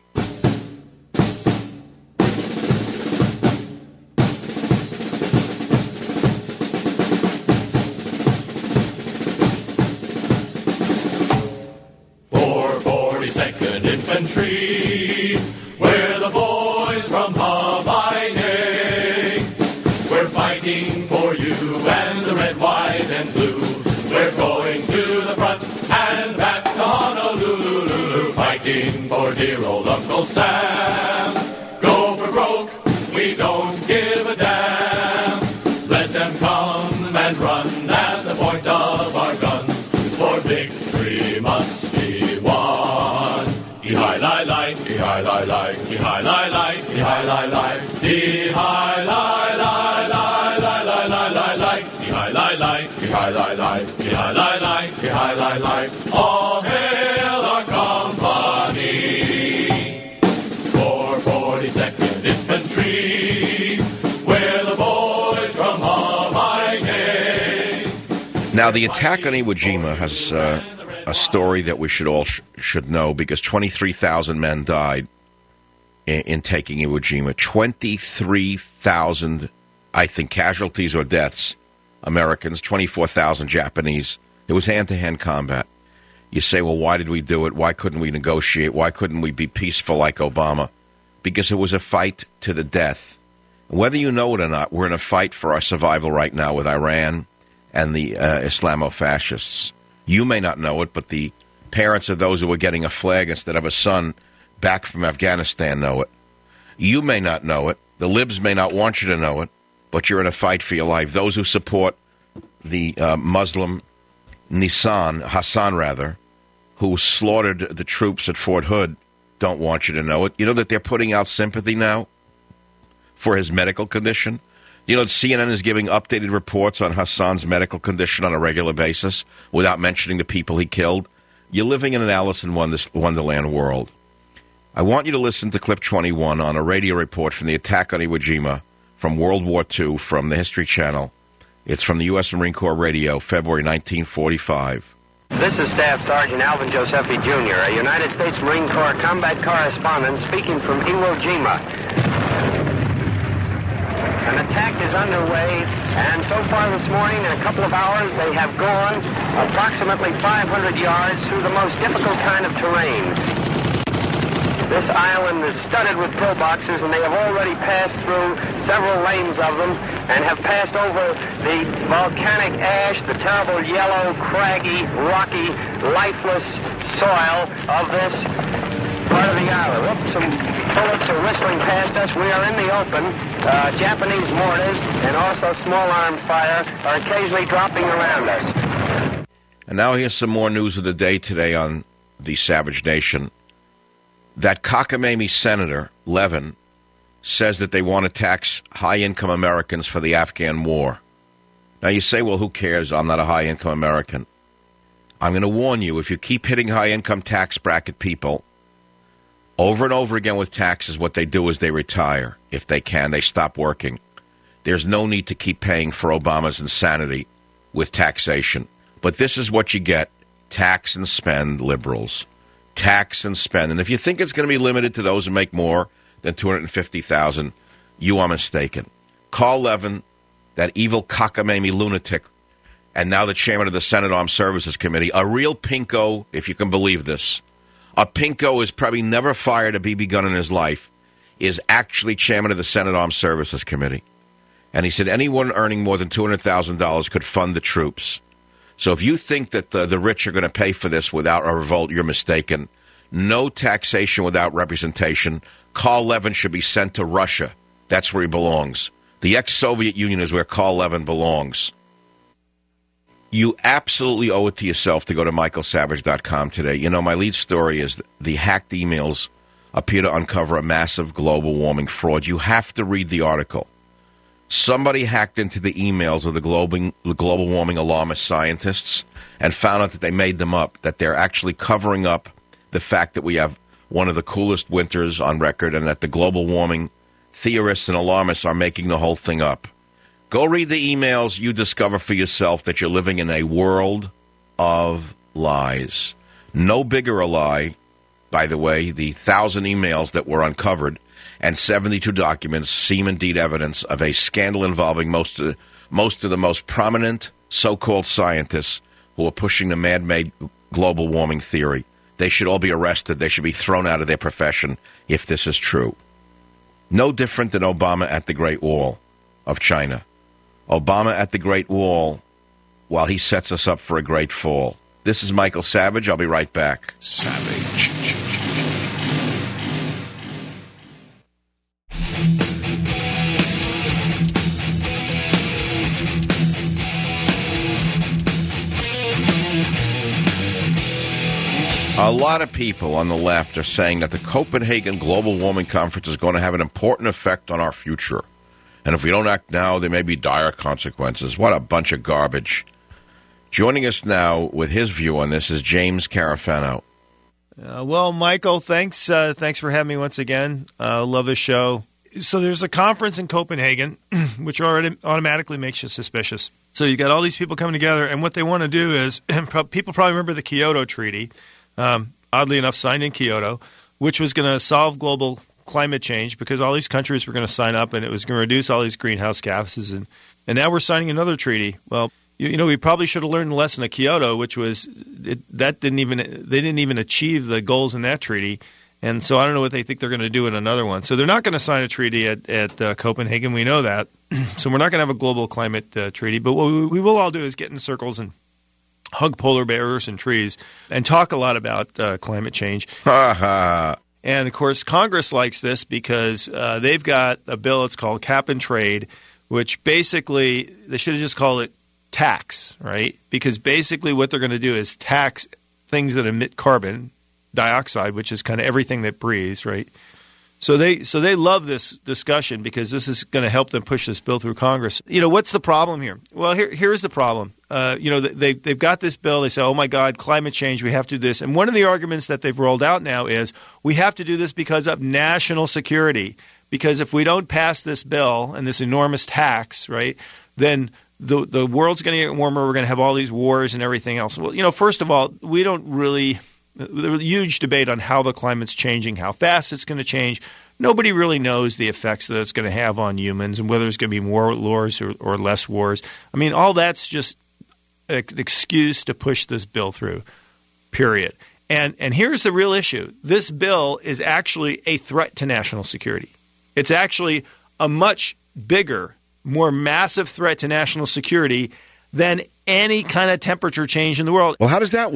four forty-second Infantry, we're the boys from Hawaii. We're fighting for you and the red, white, and blue. We're going to the front and back to Honolulu, fighting for dear old Uncle Sam. Go for broke, we don't give a damn. Let them come and run at the point of our guns, for victory must be won. Ee-hi-li-li, ee-hi-li-li, ee-hi-li-li, ee-hi-li-li, ee-hi-li-li-li-li-li-li-li-li, ee-hi-li-li, ee-hi-li-li, ee-hi-li-li, ee-hi-li-li, all hail our company. four forty-second Infantry, we're the boys from Hawaii. Now, the attack on Iwo Jima has uh, a story that we should all sh- should know, because twenty-three thousand men died in, in taking Iwo Jima. twenty-three thousand, I think, casualties or deaths, Americans, twenty-four thousand Japanese. It was hand-to-hand combat. You say, well, why did we do it? Why couldn't we negotiate? Why couldn't we be peaceful like Obama? Because it was a fight to the death. Whether you know it or not, we're in a fight for our survival right now with Iran and the uh, Islamo-fascists. You may not know it, but the parents of those who are getting a flag instead of a son back from Afghanistan know it. You may not know it. The libs may not want you to know it, but you're in a fight for your life. Those who support the uh, Muslim Nissan, Hassan rather, who slaughtered the troops at Fort Hood, don't want you to know it. You know that they're putting out sympathy now for his medical condition? You know, C N N is giving updated reports on Hassan's medical condition on a regular basis without mentioning the people he killed. You're living in an Alice in Wonderland world. I want you to listen to clip twenty-one on a radio report from the attack on Iwo Jima from World War Two from the History Channel. It's from the U S Marine Corps Radio, February nineteen forty-five. This is Staff Sergeant Alvin Josephi, Junior, a United States Marine Corps combat correspondent speaking from Iwo Jima. An attack is underway, and so far this morning, in a couple of hours, they have gone approximately five hundred yards through the most difficult kind of terrain. This island is studded with pillboxes, and they have already passed through several lanes of them and have passed over the volcanic ash, the terrible yellow, craggy, rocky, lifeless soil of this part of the island. Look, some bullets are whistling past us. We are in the open. Uh, Japanese mortars and also small arm fire are occasionally dropping around us. And now here's some more news of the day today on the Savage Nation. That cockamamie Senator, Levin, says that they want to tax high-income Americans for the Afghan war. Now you say, well, who cares? I'm not a high-income American. I'm going to warn you, if you keep hitting high-income tax bracket people over and over again with taxes, what they do is they retire. If they can, they stop working. There's no need to keep paying for Obama's insanity with taxation. But this is what you get. Tax and spend, liberals. Tax and spend. And if you think it's going to be limited to those who make more than two hundred fifty thousand dollars, you are mistaken. Carl Levin, that evil cockamamie lunatic, and now the chairman of the Senate Armed Services Committee, a real pinko, if you can believe this. A pinko who has probably never fired a B B gun in his life, is actually chairman of the Senate Armed Services Committee. And he said anyone earning more than two hundred thousand dollars could fund the troops. So if you think that the, the rich are going to pay for this without a revolt, you're mistaken. No taxation without representation. Carl Levin should be sent to Russia. That's where he belongs. The ex-Soviet Union is where Carl Levin belongs. You absolutely owe it to yourself to go to michael savage dot com today. You know, my lead story is the hacked emails appear to uncover a massive global warming fraud. You have to read the article. Somebody hacked into the emails of the global, the global warming alarmist scientists and found out that they made them up, that they're actually covering up the fact that we have one of the coolest winters on record and that the global warming theorists and alarmists are making the whole thing up. Go read the emails. You discover for yourself that you're living in a world of lies. No bigger a lie, by the way, the thousand emails that were uncovered and seventy-two documents seem indeed evidence of a scandal involving most of the, most of the most prominent so-called scientists who are pushing the man-made global warming theory. They should all be arrested. They should be thrown out of their profession if this is true. No different than Obama at the Great Wall of China. Obama at the Great Wall while he sets us up for a great fall. This is Michael Savage. I'll be right back. Savage. A lot of people on the left are saying that the Copenhagen Global Warming Conference is going to have an important effect on our future. And if we don't act now, there may be dire consequences. What a bunch of garbage. Joining us now with his view on this is James Carafano. Uh, well, Michael, thanks uh, thanks for having me once again. Uh, love this show. So there's a conference in Copenhagen, which already automatically makes you suspicious. So you got all these people coming together, and what they want to do is, people probably remember the Kyoto Treaty, um, oddly enough signed in Kyoto, which was going to solve global climate change because all these countries were going to sign up, and it was going to reduce all these greenhouse gases. And, and now we're signing another treaty. Well, you, you know, we probably should have learned the lesson of Kyoto, which was it, that didn't even they didn't even achieve the goals in that treaty. And so I don't know what they think they're going to do in another one. So they're not going to sign a treaty at, at uh, Copenhagen. We know that. So we're not going to have a global climate uh, treaty. But what we, we will all do is get in circles and hug polar bears and trees and talk a lot about uh, climate change. And, of course, Congress likes this because uh, they've got a bill. It's called Cap and Trade, which basically they should have just called it tax, right? Because basically what they're going to do is tax things that emit carbon dioxide, which is kind of everything that breathes, right? So they so they love this discussion because this is going to help them push this bill through Congress. You know, what's the problem here? Well, here here's the problem. Uh, you know, they they've got this bill. They say, oh my God, climate change. We have to do this. And one of the arguments that they've rolled out now is we have to do this because of national security. Because if we don't pass this bill and this enormous tax, right, then the the world's going to get warmer. We're going to have all these wars and everything else. Well, you know, first of all, we don't really. There's a huge debate on how the climate's changing, how fast it's going to change. Nobody really knows the effects that it's going to have on humans and whether there's going to be more wars or, or less wars. I mean, all that's just an excuse to push this bill through, period. And and here's the real issue. This bill is actually a threat to national security. It's actually a much bigger, more massive threat to national security than any kind of temperature change in the world. Well, how does that work?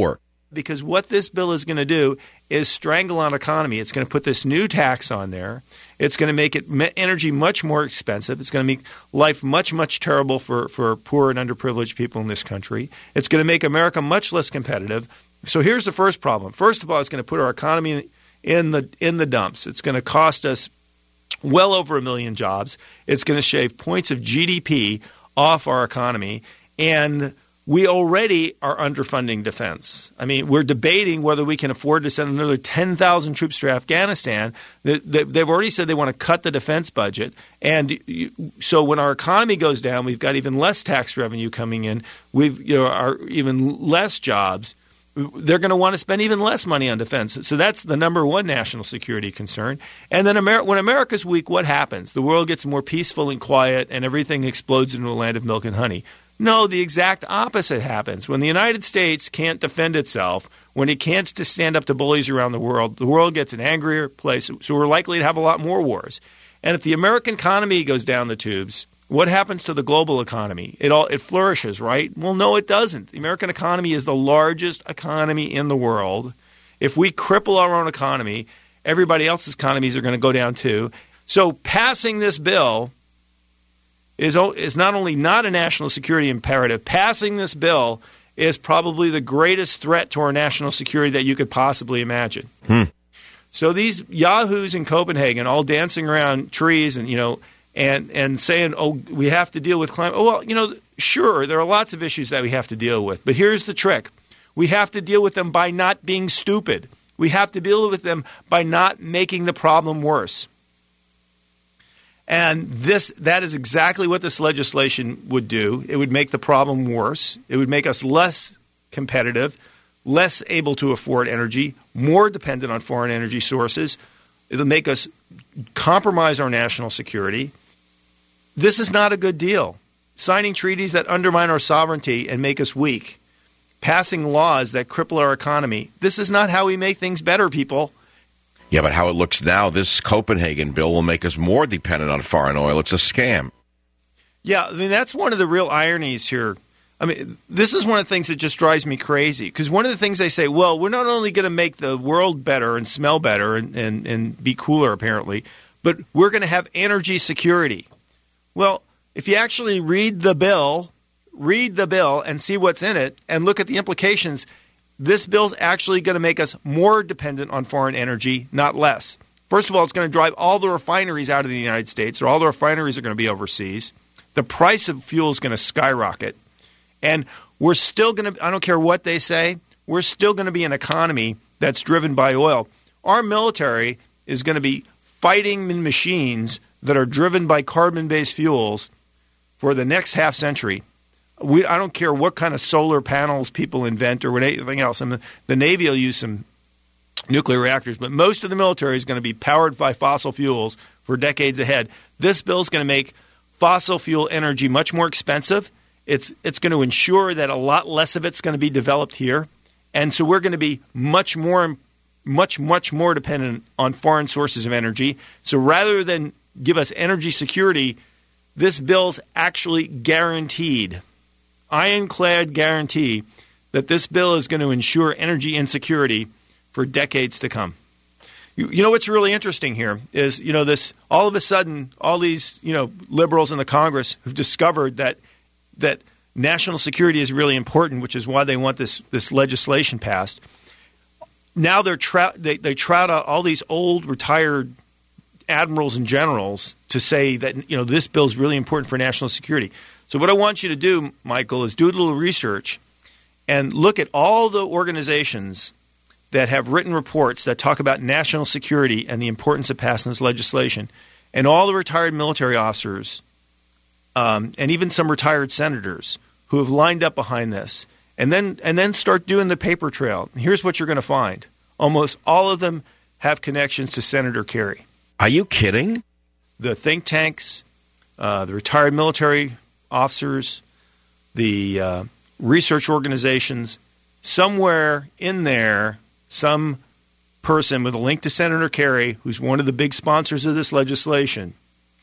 because what this bill is going to do is strangle our economy. It's going to put this new tax on there. It's going to make it me- energy much more expensive. It's going to make life much, much terrible for, for poor and underprivileged people in this country. It's going to make America much less competitive. So here's the first problem. First of all, it's going to put our economy in the in the dumps. It's going to cost us well over a million jobs. It's going to shave points of G D P off our economy, and we already are underfunding defense. I mean, we're debating whether we can afford to send another ten thousand troops to Afghanistan. They've already said they want to cut the defense budget. And so when our economy goes down, we've got even less tax revenue coming in. We've, you know, are even less jobs. They're going to want to spend even less money on defense. So that's the number one national security concern. And then Amer- when America's weak, what happens? The world gets more peaceful and quiet, and everything explodes into a land of milk and honey. No, the exact opposite happens. When the United States can't defend itself, when it can't stand up to bullies around the world, the world gets an angrier place. So we're likely to have a lot more wars. And if the American economy goes down the tubes, what happens to the global economy? It all it flourishes, right? Well, no, it doesn't. The American economy is the largest economy in the world. If we cripple our own economy, everybody else's economies are going to go down too. So passing this bill is is not only not a national security imperative, passing this bill is probably the greatest threat to our national security that you could possibly imagine. Hmm. So these yahoos in Copenhagen all dancing around trees and, you know, and and saying, oh, we have to deal with climate. Oh, well, you know, sure, there are lots of issues that we have to deal with. But here's the trick. We have to deal with them by not being stupid. We have to deal with them by not making the problem worse. And this that is exactly what this legislation would do. It would make the problem worse. It would make us less competitive, less able to afford energy, more dependent on foreign energy sources. It'll make us compromise our national security. This is not a good deal. Signing treaties that undermine our sovereignty and make us weak, passing laws that cripple our economy. This is not how we make things better, people. Yeah, but how it looks now, this Copenhagen bill will make us more dependent on foreign oil. It's a scam. Yeah, I mean, that's one of the real ironies here. I mean, this is one of the things that just drives me crazy, because one of the things they say, well, we're not only going to make the world better and smell better and, and, and be cooler, apparently, but we're going to have energy security. Well, if you actually read the bill, read the bill and see what's in it and look at the implications, this bill's actually going to make us more dependent on foreign energy, not less. First of all, it's going to drive all the refineries out of the United States, or all the refineries are going to be overseas. The price of fuel is going to skyrocket. And we're still going to – I don't care what they say – we're still going to be an economy that's driven by oil. Our military is going to be fighting in machines that are driven by carbon-based fuels for the next half century. We, I don't care what kind of solar panels people invent or anything else. I mean, the Navy will use some nuclear reactors, but most of the military is going to be powered by fossil fuels for decades ahead. This bill is going to make fossil fuel energy much more expensive. It's it's going to ensure that a lot less of it's going to be developed here. And so we're going to be much more, much, much more dependent on foreign sources of energy. So rather than give us energy security, this bill's actually guaranteed, ironclad guarantee, that this bill is going to ensure energy insecurity for decades to come. You, you know what's really interesting here is, you know, this all of a sudden, all these, you know, liberals in the Congress who've discovered that that national security is really important, which is why they want this this legislation passed. Now they're tra- they, they trout out all these old retired admirals and generals to say that, you know, this bill is really important for national security. So what I want you to do, Michael, is do a little research and look at all the organizations that have written reports that talk about national security and the importance of passing this legislation, and all the retired military officers Um, and even some retired senators who have lined up behind this, and then and then start doing the paper trail. Here's what you're going to find. Almost all of them have connections to Senator Kerry. Are you kidding? The think tanks, uh, the retired military officers, the uh, research organizations, somewhere in there, some person with a link to Senator Kerry, who's one of the big sponsors of this legislation,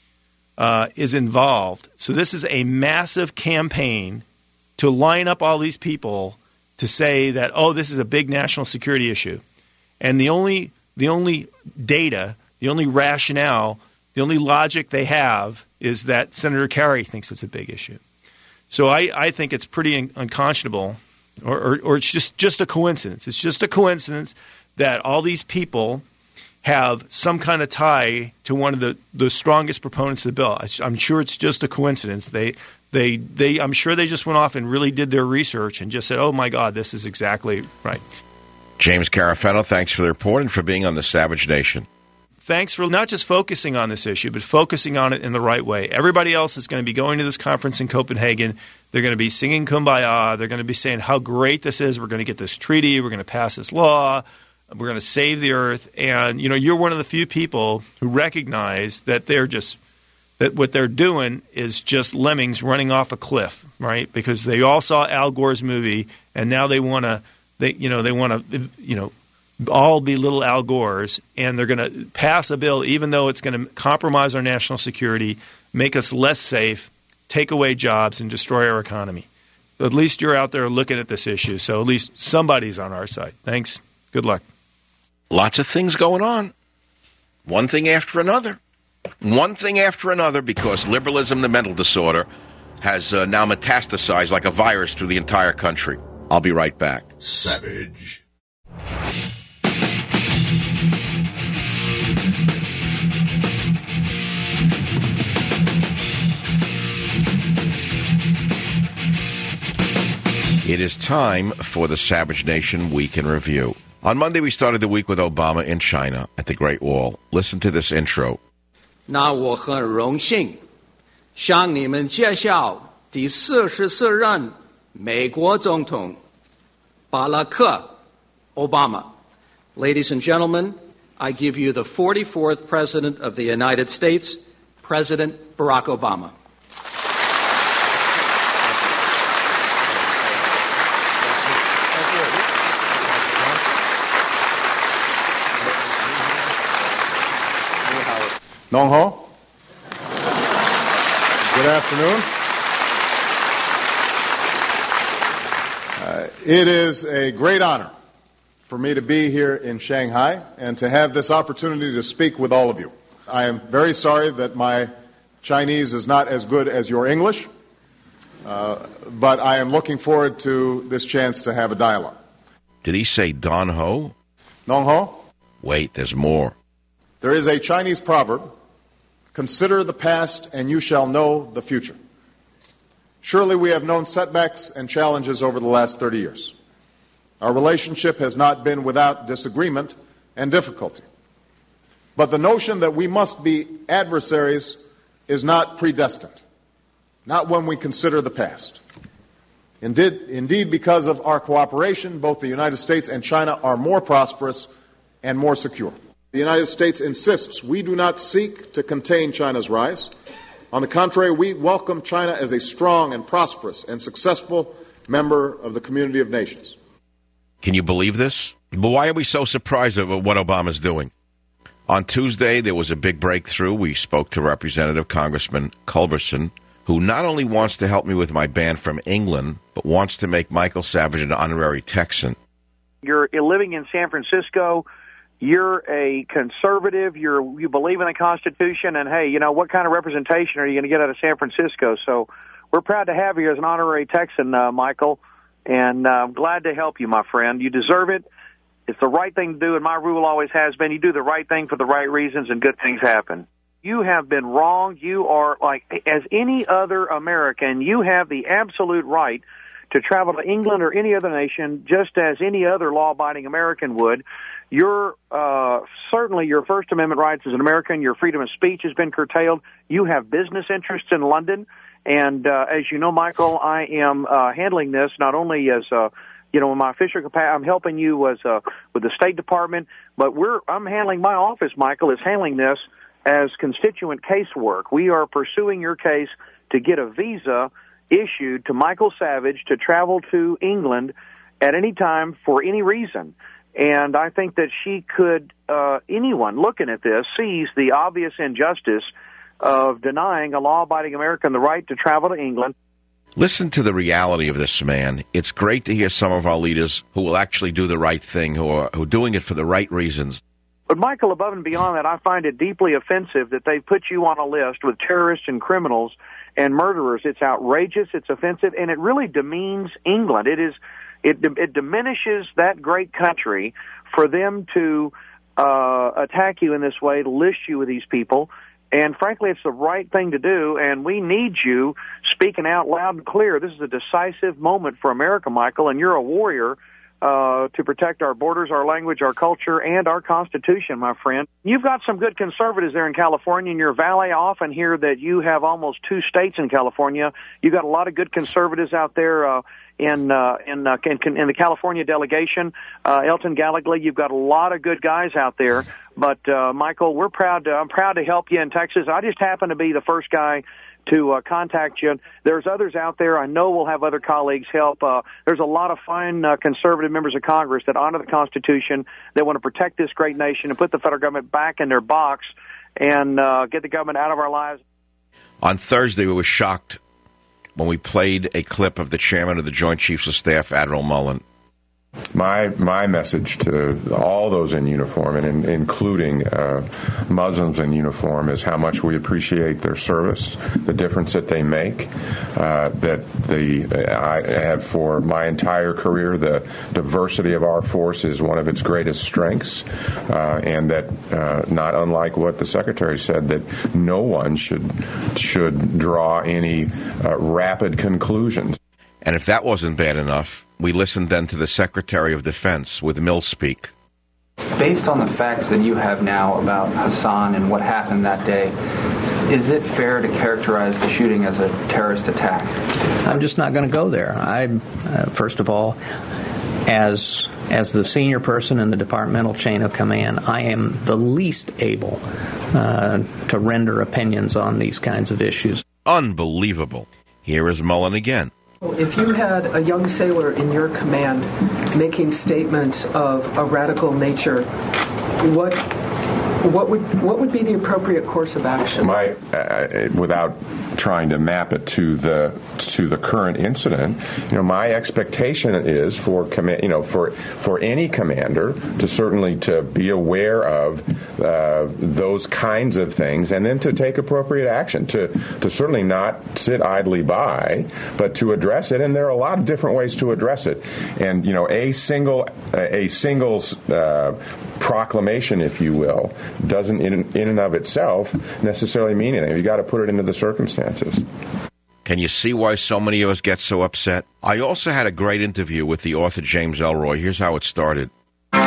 Uh, is involved. So this is a massive campaign to line up all these people to say that, oh, this is a big national security issue. And the only the only data, the only rationale, the only logic they have is that Senator Kerry thinks it's a big issue. So I, I think it's pretty un- unconscionable, or, or, or it's just, just a coincidence. It's just a coincidence that all these people have some kind of tie to one of the, the strongest proponents of the bill. I, I'm sure it's just a coincidence. They They, they, I'm sure they just went off and really did their research and just said, oh, my God, this is exactly right. James Carafano, thanks for the report and for being on the Savage Nation. Thanks for not just focusing on this issue, but focusing on it in the right way. Everybody else is going to be going to this conference in Copenhagen. They're going to be singing Kumbaya. They're going to be saying how great this is. We're going to get this treaty. We're going to pass this law. We're going to save the earth. And, you know, you're one of the few people who recognize that they're just that what they're doing is just lemmings running off a cliff, right? Because they all saw Al Gore's movie, and now they want to, they you know, they want to, you know, all be little Al Gores, and they're going to pass a bill, even though it's going to compromise our national security, make us less safe, take away jobs, and destroy our economy. But at least you're out there looking at this issue, so at least somebody's on our side. Thanks. Good luck. Lots of things going on. One thing after another. One thing after another, because liberalism, the mental disorder, has uh, now metastasized like a virus through the entire country. I'll be right back. Savage. It is time for the Savage Nation Week in Review. On Monday, we started the week with Obama in China at the Great Wall. Listen to this intro. 那我很荣幸向你们介绍第四十四任美国总统巴拉克 Obama. Ladies and gentlemen, I give you the forty-fourth President of the United States, President Barack Obama. Nong Ho. Good afternoon. Uh, it is a great honor for me to be here in Shanghai and to have this opportunity to speak with all of you. I am very sorry that my Chinese is not as good as your English, uh, but I am looking forward to this chance to have a dialogue. Did he say Don Ho? Nong Ho? Wait, there's more. There is a Chinese proverb, consider the past and you shall know the future. Surely we have known setbacks and challenges over the last thirty years. Our relationship has not been without disagreement and difficulty. But the notion that we must be adversaries is not predestined, not when we consider the past. Indeed, indeed, because of our cooperation, both the United States and China are more prosperous and more secure. The United States insists we do not seek to contain China's rise. On the contrary, we welcome China as a strong and prosperous and successful member of the community of nations. Can you believe this? But why are we so surprised about what Obama's doing? On Tuesday, there was a big breakthrough. We spoke to Representative Congressman Culberson, who not only wants to help me with my ban from England, but wants to make Michael Savage an honorary Texan. You're living in San Francisco. You're a conservative. You're you believe in the Constitution, and hey, you know what kind of representation are you going to get out of San Francisco? So we're proud to have you as an honorary Texan, uh, Michael, and uh, I'm glad to help you, my friend. You deserve it. It's the right thing to do, and my rule always has been: you do the right thing for the right reasons, and good things happen. You have been wrong. You are like as any other American. You have the absolute right to travel to England or any other nation, just as any other law-abiding American would. Your uh, certainly your First Amendment rights as an American, your freedom of speech has been curtailed. You have business interests in London, and uh, as you know, Michael, I am uh, handling this not only as uh, you know in my official capacity. I'm helping you as uh, with the State Department, but we're I'm handling my office. Michael is handling this as constituent casework. We are pursuing your case to get a visa issued to Michael Savage to travel to England at any time for any reason. And I think that she could, uh, anyone looking at this sees the obvious injustice of denying a law-abiding American the right to travel to England. Listen to the reality of this man. It's great to hear some of our leaders who will actually do the right thing, who are, who are doing it for the right reasons. But, Michael, above and beyond that, I find it deeply offensive that they've put you on a list with terrorists and criminals and murderers. It's outrageous, it's offensive, and it really demeans England. It is, it, it diminishes that great country for them to uh, attack you in this way, to list you with these people. And frankly, it's the right thing to do, and we need you speaking out loud and clear. This is a decisive moment for America, Michael, and you're a warrior uh, to protect our borders, our language, our culture, and our Constitution, my friend. You've got some good conservatives there in California. In your valley, I often hear that you have almost two states in California. You've got a lot of good conservatives out there uh, in, uh, in, uh, in in the California delegation. Uh, Elton Gallegly, you've got a lot of good guys out there. But, uh, Michael, we're proud to, I'm proud to help you in Texas. I just happen to be the first guy to uh, contact you. There's others out there. I know we'll have other colleagues help. Uh, there's a lot of fine uh, conservative members of Congress that honor the Constitution, that want to protect this great nation and put the federal government back in their box and uh, get the government out of our lives. On Thursday, we were shocked when we played a clip of the chairman of the Joint Chiefs of Staff, Admiral Mullen. My my message to all those in uniform, and in, including uh, Muslims in uniform, is how much we appreciate their service, the difference that they make. Uh, that the I have for my entire career, the diversity of our force is one of its greatest strengths, uh, and that uh, not unlike what the Secretary said, that no one should should draw any uh, rapid conclusions. And if that wasn't bad enough, we listened then to the Secretary of Defense with Millspeak. Based on the facts that you have now about Hassan and what happened that day, is it fair to characterize the shooting as a terrorist attack? I'm just not going to go there. I, uh, first of all, as as the senior person in the departmental chain of command, I am the least able uh, to render opinions on these kinds of issues. Unbelievable. Here is Mullen again. If you had a young sailor in your command making statements of a radical nature, what what would what would be the appropriate course of action? My, uh, without trying to map it to the to the current incident, you know, my expectation is for command, you know, for for any commander to certainly to be aware of uh, those kinds of things, and then to take appropriate action. To to certainly not sit idly by, but to address it. And there are a lot of different ways to address it. And you know, a single a single uh, proclamation, if you will, doesn't in, in and of itself necessarily mean anything. You got to put it into the circumstances. Can you see why so many of us get so upset? I also had a great interview with the author James Ellroy. Here's how it started. The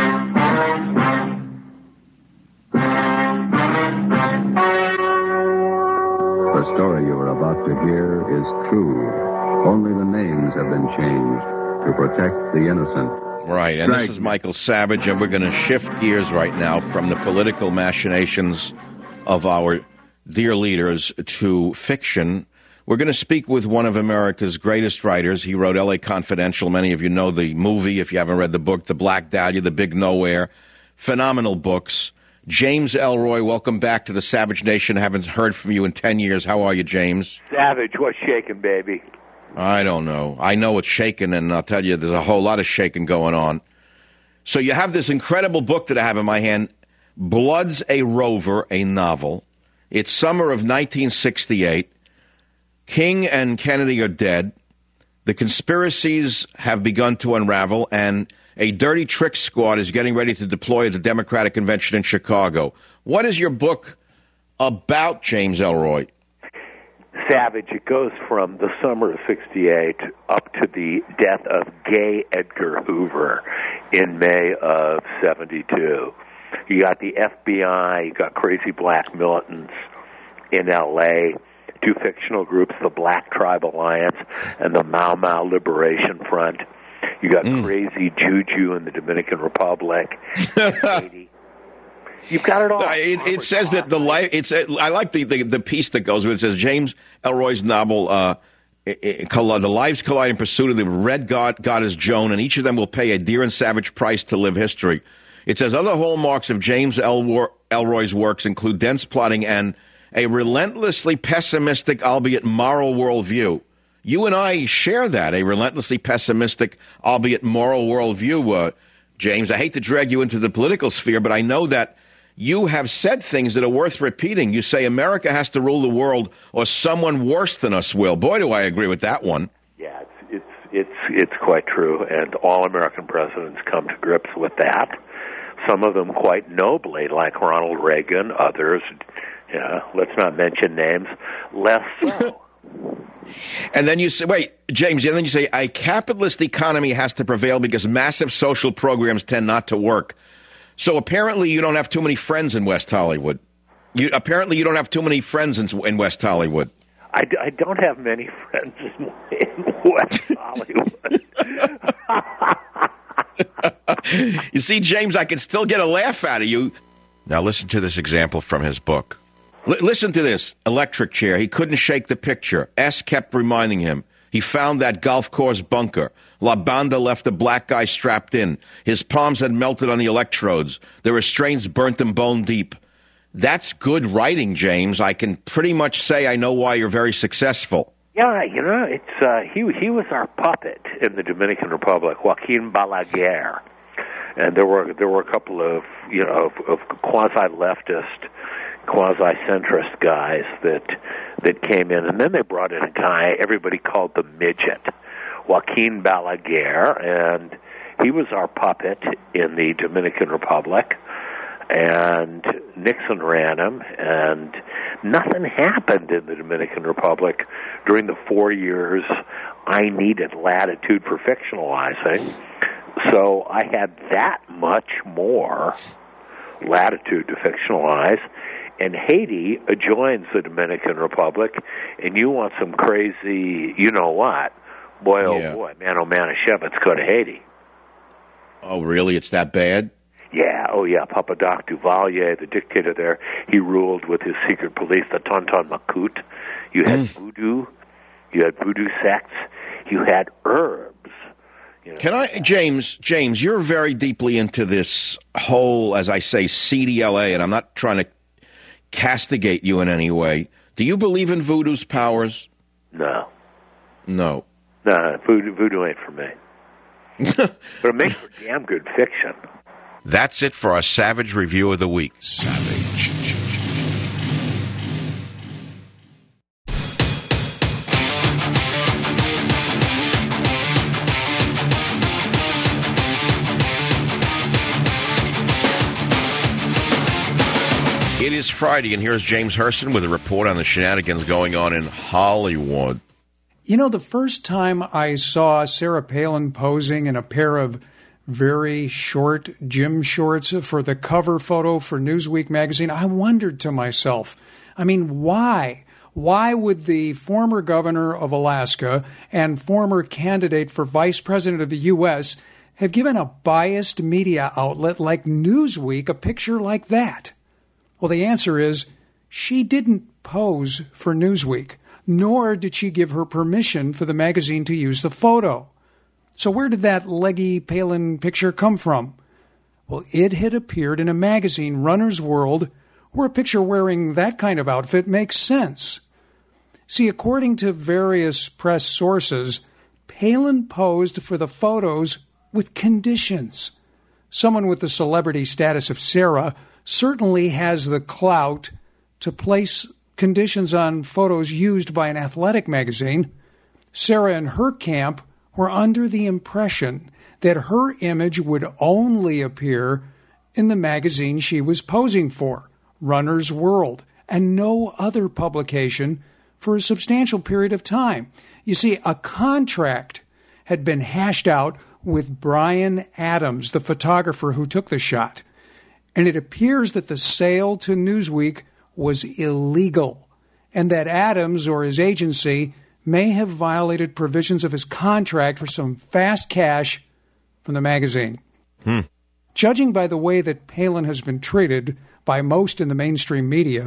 story you are about to hear is true. Only the names have been changed to protect the innocent. Right, and this is Michael Savage, and we're going to shift gears right now from the political machinations of our dear leaders to fiction. We're going to speak with one of America's greatest writers. He wrote L A Confidential. Many of you know the movie, if you haven't read the book, The Black Dahlia, The Big Nowhere. Phenomenal books. James Ellroy, welcome back to the Savage Nation. I haven't heard from you in ten years. How are you, James? Savage, what's shaking, baby? I don't know. I know it's shaking, and I'll tell you, there's a whole lot of shaking going on. So you have this incredible book that I have in my hand, Blood's a Rover, a novel. It's summer of nineteen sixty-eight. King and Kennedy are dead. The conspiracies have begun to unravel, and a dirty trick squad is getting ready to deploy at the Democratic Convention in Chicago. What is your book about, James Ellroy? Savage, it goes from the summer of sixty-eight up to the death of gay Edgar Hoover in May of seventy-two. You got the F B I, you got crazy black militants in L A, two fictional groups, the Black Tribe Alliance and the Mau Mau Liberation Front. You got mm. crazy Juju in the Dominican Republic. You've got it all. It, it says that the life. It's. I like the, the the piece that goes with it. It says James Ellroy's novel, uh, it, it, the lives collide in pursuit of the red god goddess Joan, and each of them will pay a dear and savage price to live history. It says other hallmarks of James Ellroy, Ellroy's works include dense plotting and a relentlessly pessimistic, albeit moral, worldview. You and I share that, a relentlessly pessimistic, albeit moral worldview, uh, James. I hate to drag you into the political sphere, but I know that you have said things that are worth repeating. You say America has to rule the world or someone worse than us will. Boy, do I agree with that one. Yeah, it's it's it's, it's quite true, and all American presidents come to grips with that. Some of them quite nobly, like Ronald Reagan, others, yeah, let's not mention names, less so. And then you say, wait, James, and then you say a capitalist economy has to prevail because massive social programs tend not to work. So apparently you don't have too many friends in West Hollywood. You, apparently you don't have too many friends in, in West Hollywood. I, I don't have many friends in, in West Hollywood. You see, James, I can still get a laugh out of you. Now listen to this example from his book. L- listen to this. Electric chair. He couldn't shake the picture. S kept reminding him. He found that golf course bunker. La Banda left a black guy strapped in. His palms had melted on the electrodes. The restraints burnt them bone deep. That's good writing, James. I can pretty much say I know why you're very successful. Yeah, you know, it's uh, he he was our puppet in the Dominican Republic, Joaquin Balaguer, and there were there were a couple of you know of, of quasi-leftist, quasi-centrist guys that that came in, and then they brought in a guy everybody called the Midget, Joaquin Balaguer, and he was our puppet in the Dominican Republic. And Nixon ran him, and nothing happened in the Dominican Republic during the four years I needed latitude for fictionalizing. So I had that much more latitude to fictionalize. And Haiti joins the Dominican Republic, and you want some crazy, you know what? Boy, oh Yeah. boy, man, oh man, let's go to Haiti. Oh, really? It's that bad? Yeah, oh yeah, Papa Doc Duvalier, the dictator there, he ruled with his secret police, the Tonton Macoute. You had voodoo, you had voodoo sects, you had herbs. You know. Can I, James, James, you're very deeply into this whole, as I say, C D L A, and I'm not trying to castigate you in any way. Do you believe in voodoo's powers? No. No. No, voodoo, voodoo ain't for me. But it makes for damn good fiction. That's it for our Savage Review of the Week. Savage. It is Friday, and here's James Hurston with a report on the shenanigans going on in Hollywood. You know, the first time I saw Sarah Palin posing in a pair of very short gym shorts for the cover photo for Newsweek magazine, I wondered to myself, I mean, why? Why would the former governor of Alaska and former candidate for vice president of the U S have given a biased media outlet like Newsweek a picture like that? Well, the answer is she didn't pose for Newsweek, nor did she give her permission for the magazine to use the photo. So where did that leggy Palin picture come from? Well, it had appeared in a magazine, Runner's World, where a picture wearing that kind of outfit makes sense. See, according to various press sources, Palin posed for the photos with conditions. Someone with the celebrity status of Sarah certainly has the clout to place conditions on photos used by an athletic magazine. Sarah and her camp were under the impression that her image would only appear in the magazine she was posing for, Runner's World, and no other publication for a substantial period of time. You see, a contract had been hashed out with Brian Adams, the photographer who took the shot, and it appears that the sale to Newsweek was illegal, and that Adams or his agency may have violated provisions of his contract for some fast cash from the magazine. Hmm. Judging by the way that Palin has been treated by most in the mainstream media,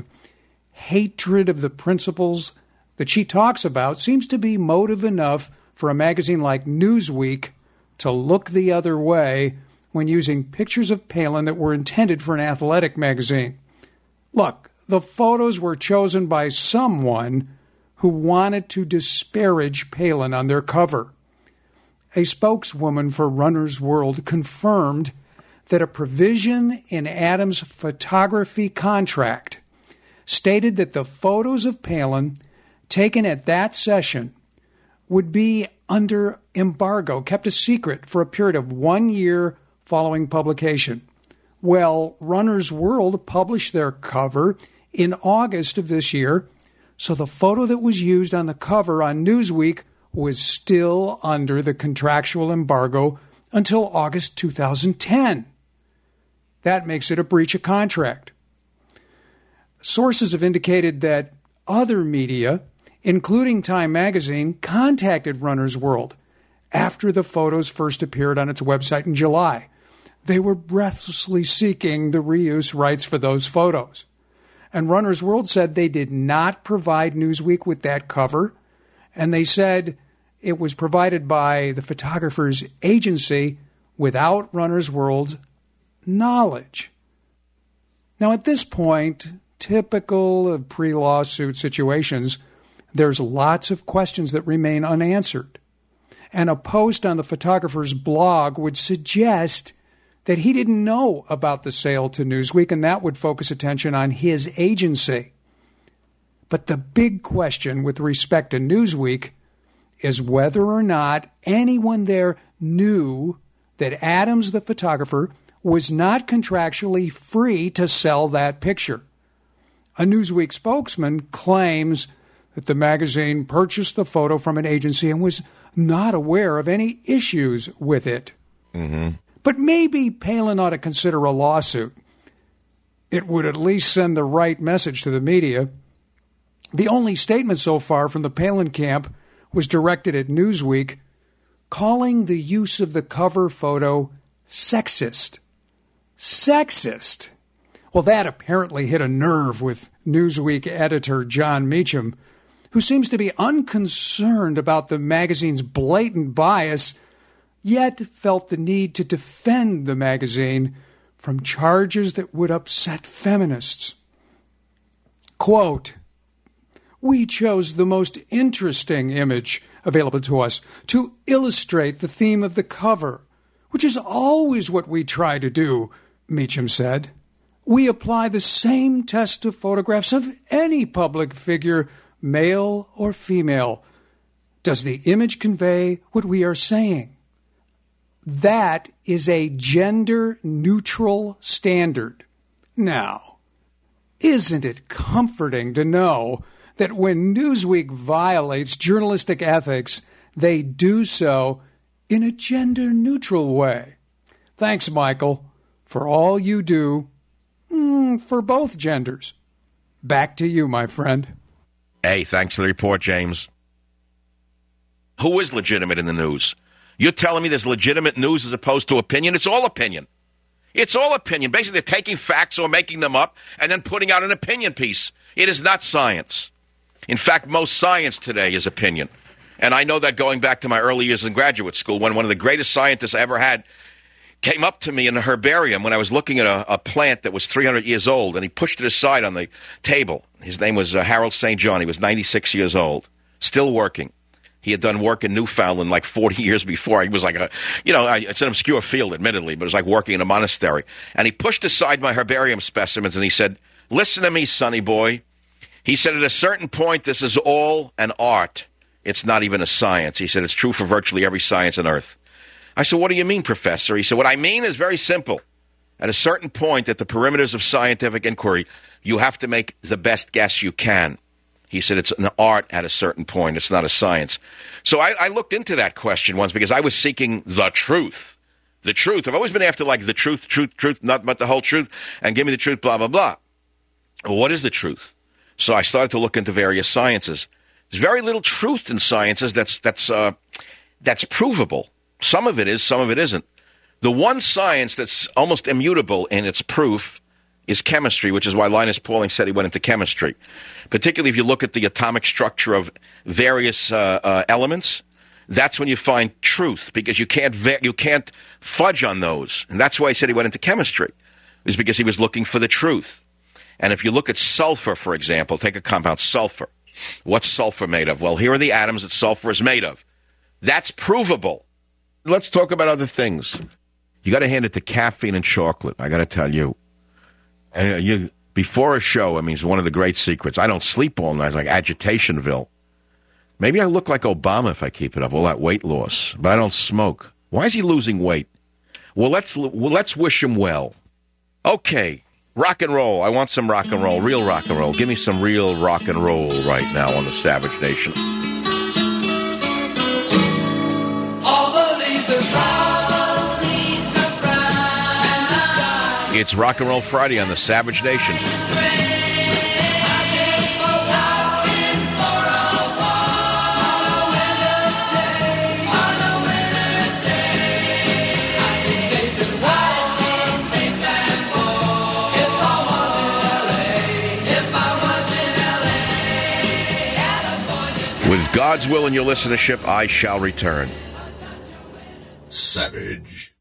hatred of the principles that she talks about seems to be motive enough for a magazine like Newsweek to look the other way when using pictures of Palin that were intended for an athletic magazine. Look, the photos were chosen by someone who wanted to disparage Palin on their cover. A spokeswoman for Runner's World confirmed that a provision in Adams' photography contract stated that the photos of Palin taken at that session would be under embargo, kept a secret for a period of one year following publication. Well, Runner's World published their cover in August of this year, so the photo that was used on the cover on Newsweek was still under the contractual embargo until August two thousand ten. That makes it a breach of contract. Sources have indicated that other media, including Time magazine, contacted Runner's World after the photos first appeared on its website in July. They were breathlessly seeking the reuse rights for those photos. And Runner's World said they did not provide Newsweek with that cover, and they said it was provided by the photographer's agency without Runner's World's knowledge. Now, at this point, typical of pre-lawsuit situations, there's lots of questions that remain unanswered. And a post on the photographer's blog would suggest that he didn't know about the sale to Newsweek, and that would focus attention on his agency. But the big question with respect to Newsweek is whether or not anyone there knew that Adams, the photographer, was not contractually free to sell that picture. A Newsweek spokesman claims that the magazine purchased the photo from an agency and was not aware of any issues with it. Mm-hmm. But maybe Palin ought to consider a lawsuit. It would at least send the right message to the media. The only statement so far from the Palin camp was directed at Newsweek, calling the use of the cover photo sexist. Sexist? Well, that apparently hit a nerve with Newsweek editor John Meacham, who seems to be unconcerned about the magazine's blatant bias, yet felt the need to defend the magazine from charges that would upset feminists. Quote, "We chose the most interesting image available to us to illustrate the theme of the cover, which is always what we try to do," Meacham said. "We apply the same test of photographs of any public figure, male or female. Does the image convey what we are saying? That is a gender-neutral standard." Now, isn't it comforting to know that when Newsweek violates journalistic ethics, they do so in a gender-neutral way? Thanks, Michael, for all you do mm, for both genders. Back to you, my friend. Hey, thanks for the report, James. Who is legitimate in the news? You're telling me there's legitimate news as opposed to opinion? It's all opinion. It's all opinion. Basically, they're taking facts or making them up and then putting out an opinion piece. It is not science. In fact, most science today is opinion. And I know that going back to my early years in graduate school, when one of the greatest scientists I ever had came up to me in a herbarium when I was looking at a, a plant that was three hundred years old, and he pushed it aside on the table. His name was uh, Harold Saint John. He was ninety-six years old, still working. He had done work in Newfoundland like forty years before. He was like a, you know, it's an obscure field, admittedly, but it was like working in a monastery. And he pushed aside my herbarium specimens, and he said, "Listen to me, sonny boy." He said, "At a certain point, this is all an art. It's not even a science." He said, "It's true for virtually every science on Earth." I said, "What do you mean, Professor?" He said, "What I mean is very simple. At a certain point, at the perimeters of scientific inquiry, you have to make the best guess you can." He said, "It's an art at a certain point. It's not a science." So I, I looked into that question once because I was seeking the truth. The truth. I've always been after, like, the truth, truth, truth, not but the whole truth, and give me the truth, blah, blah, blah. Well, what is the truth? So I started to look into various sciences. There's very little truth in sciences that's that's uh, that's provable. Some of it is, some of it isn't. The one science that's almost immutable in its proof is chemistry, which is why Linus Pauling said he went into chemistry. Particularly if you look at the atomic structure of various uh, uh, elements, that's when you find truth, because you can't ve- you can't fudge on those. And that's why he said he went into chemistry, is because he was looking for the truth. And if you look at sulfur, for example, take a compound, sulfur. What's sulfur made of? Well, here are the atoms that sulfur is made of. That's provable. Let's talk about other things. You got to hand it to caffeine and chocolate. I got to tell you. And you before a show, I mean, it's one of the great secrets. I don't sleep all night. It's like Agitationville. Maybe I look like Obama if I keep it up, all that weight loss. But I don't smoke. Why is he losing weight? Well, let's well, let's wish him well. Okay, rock and roll. I want some rock and roll, real rock and roll. Give me some real rock and roll right now on the Savage Nation. All the leaves are brown, leaves are brown. It's Rock and Roll Friday on the Savage Nation. With God's will and your listenership, I shall return. Savage.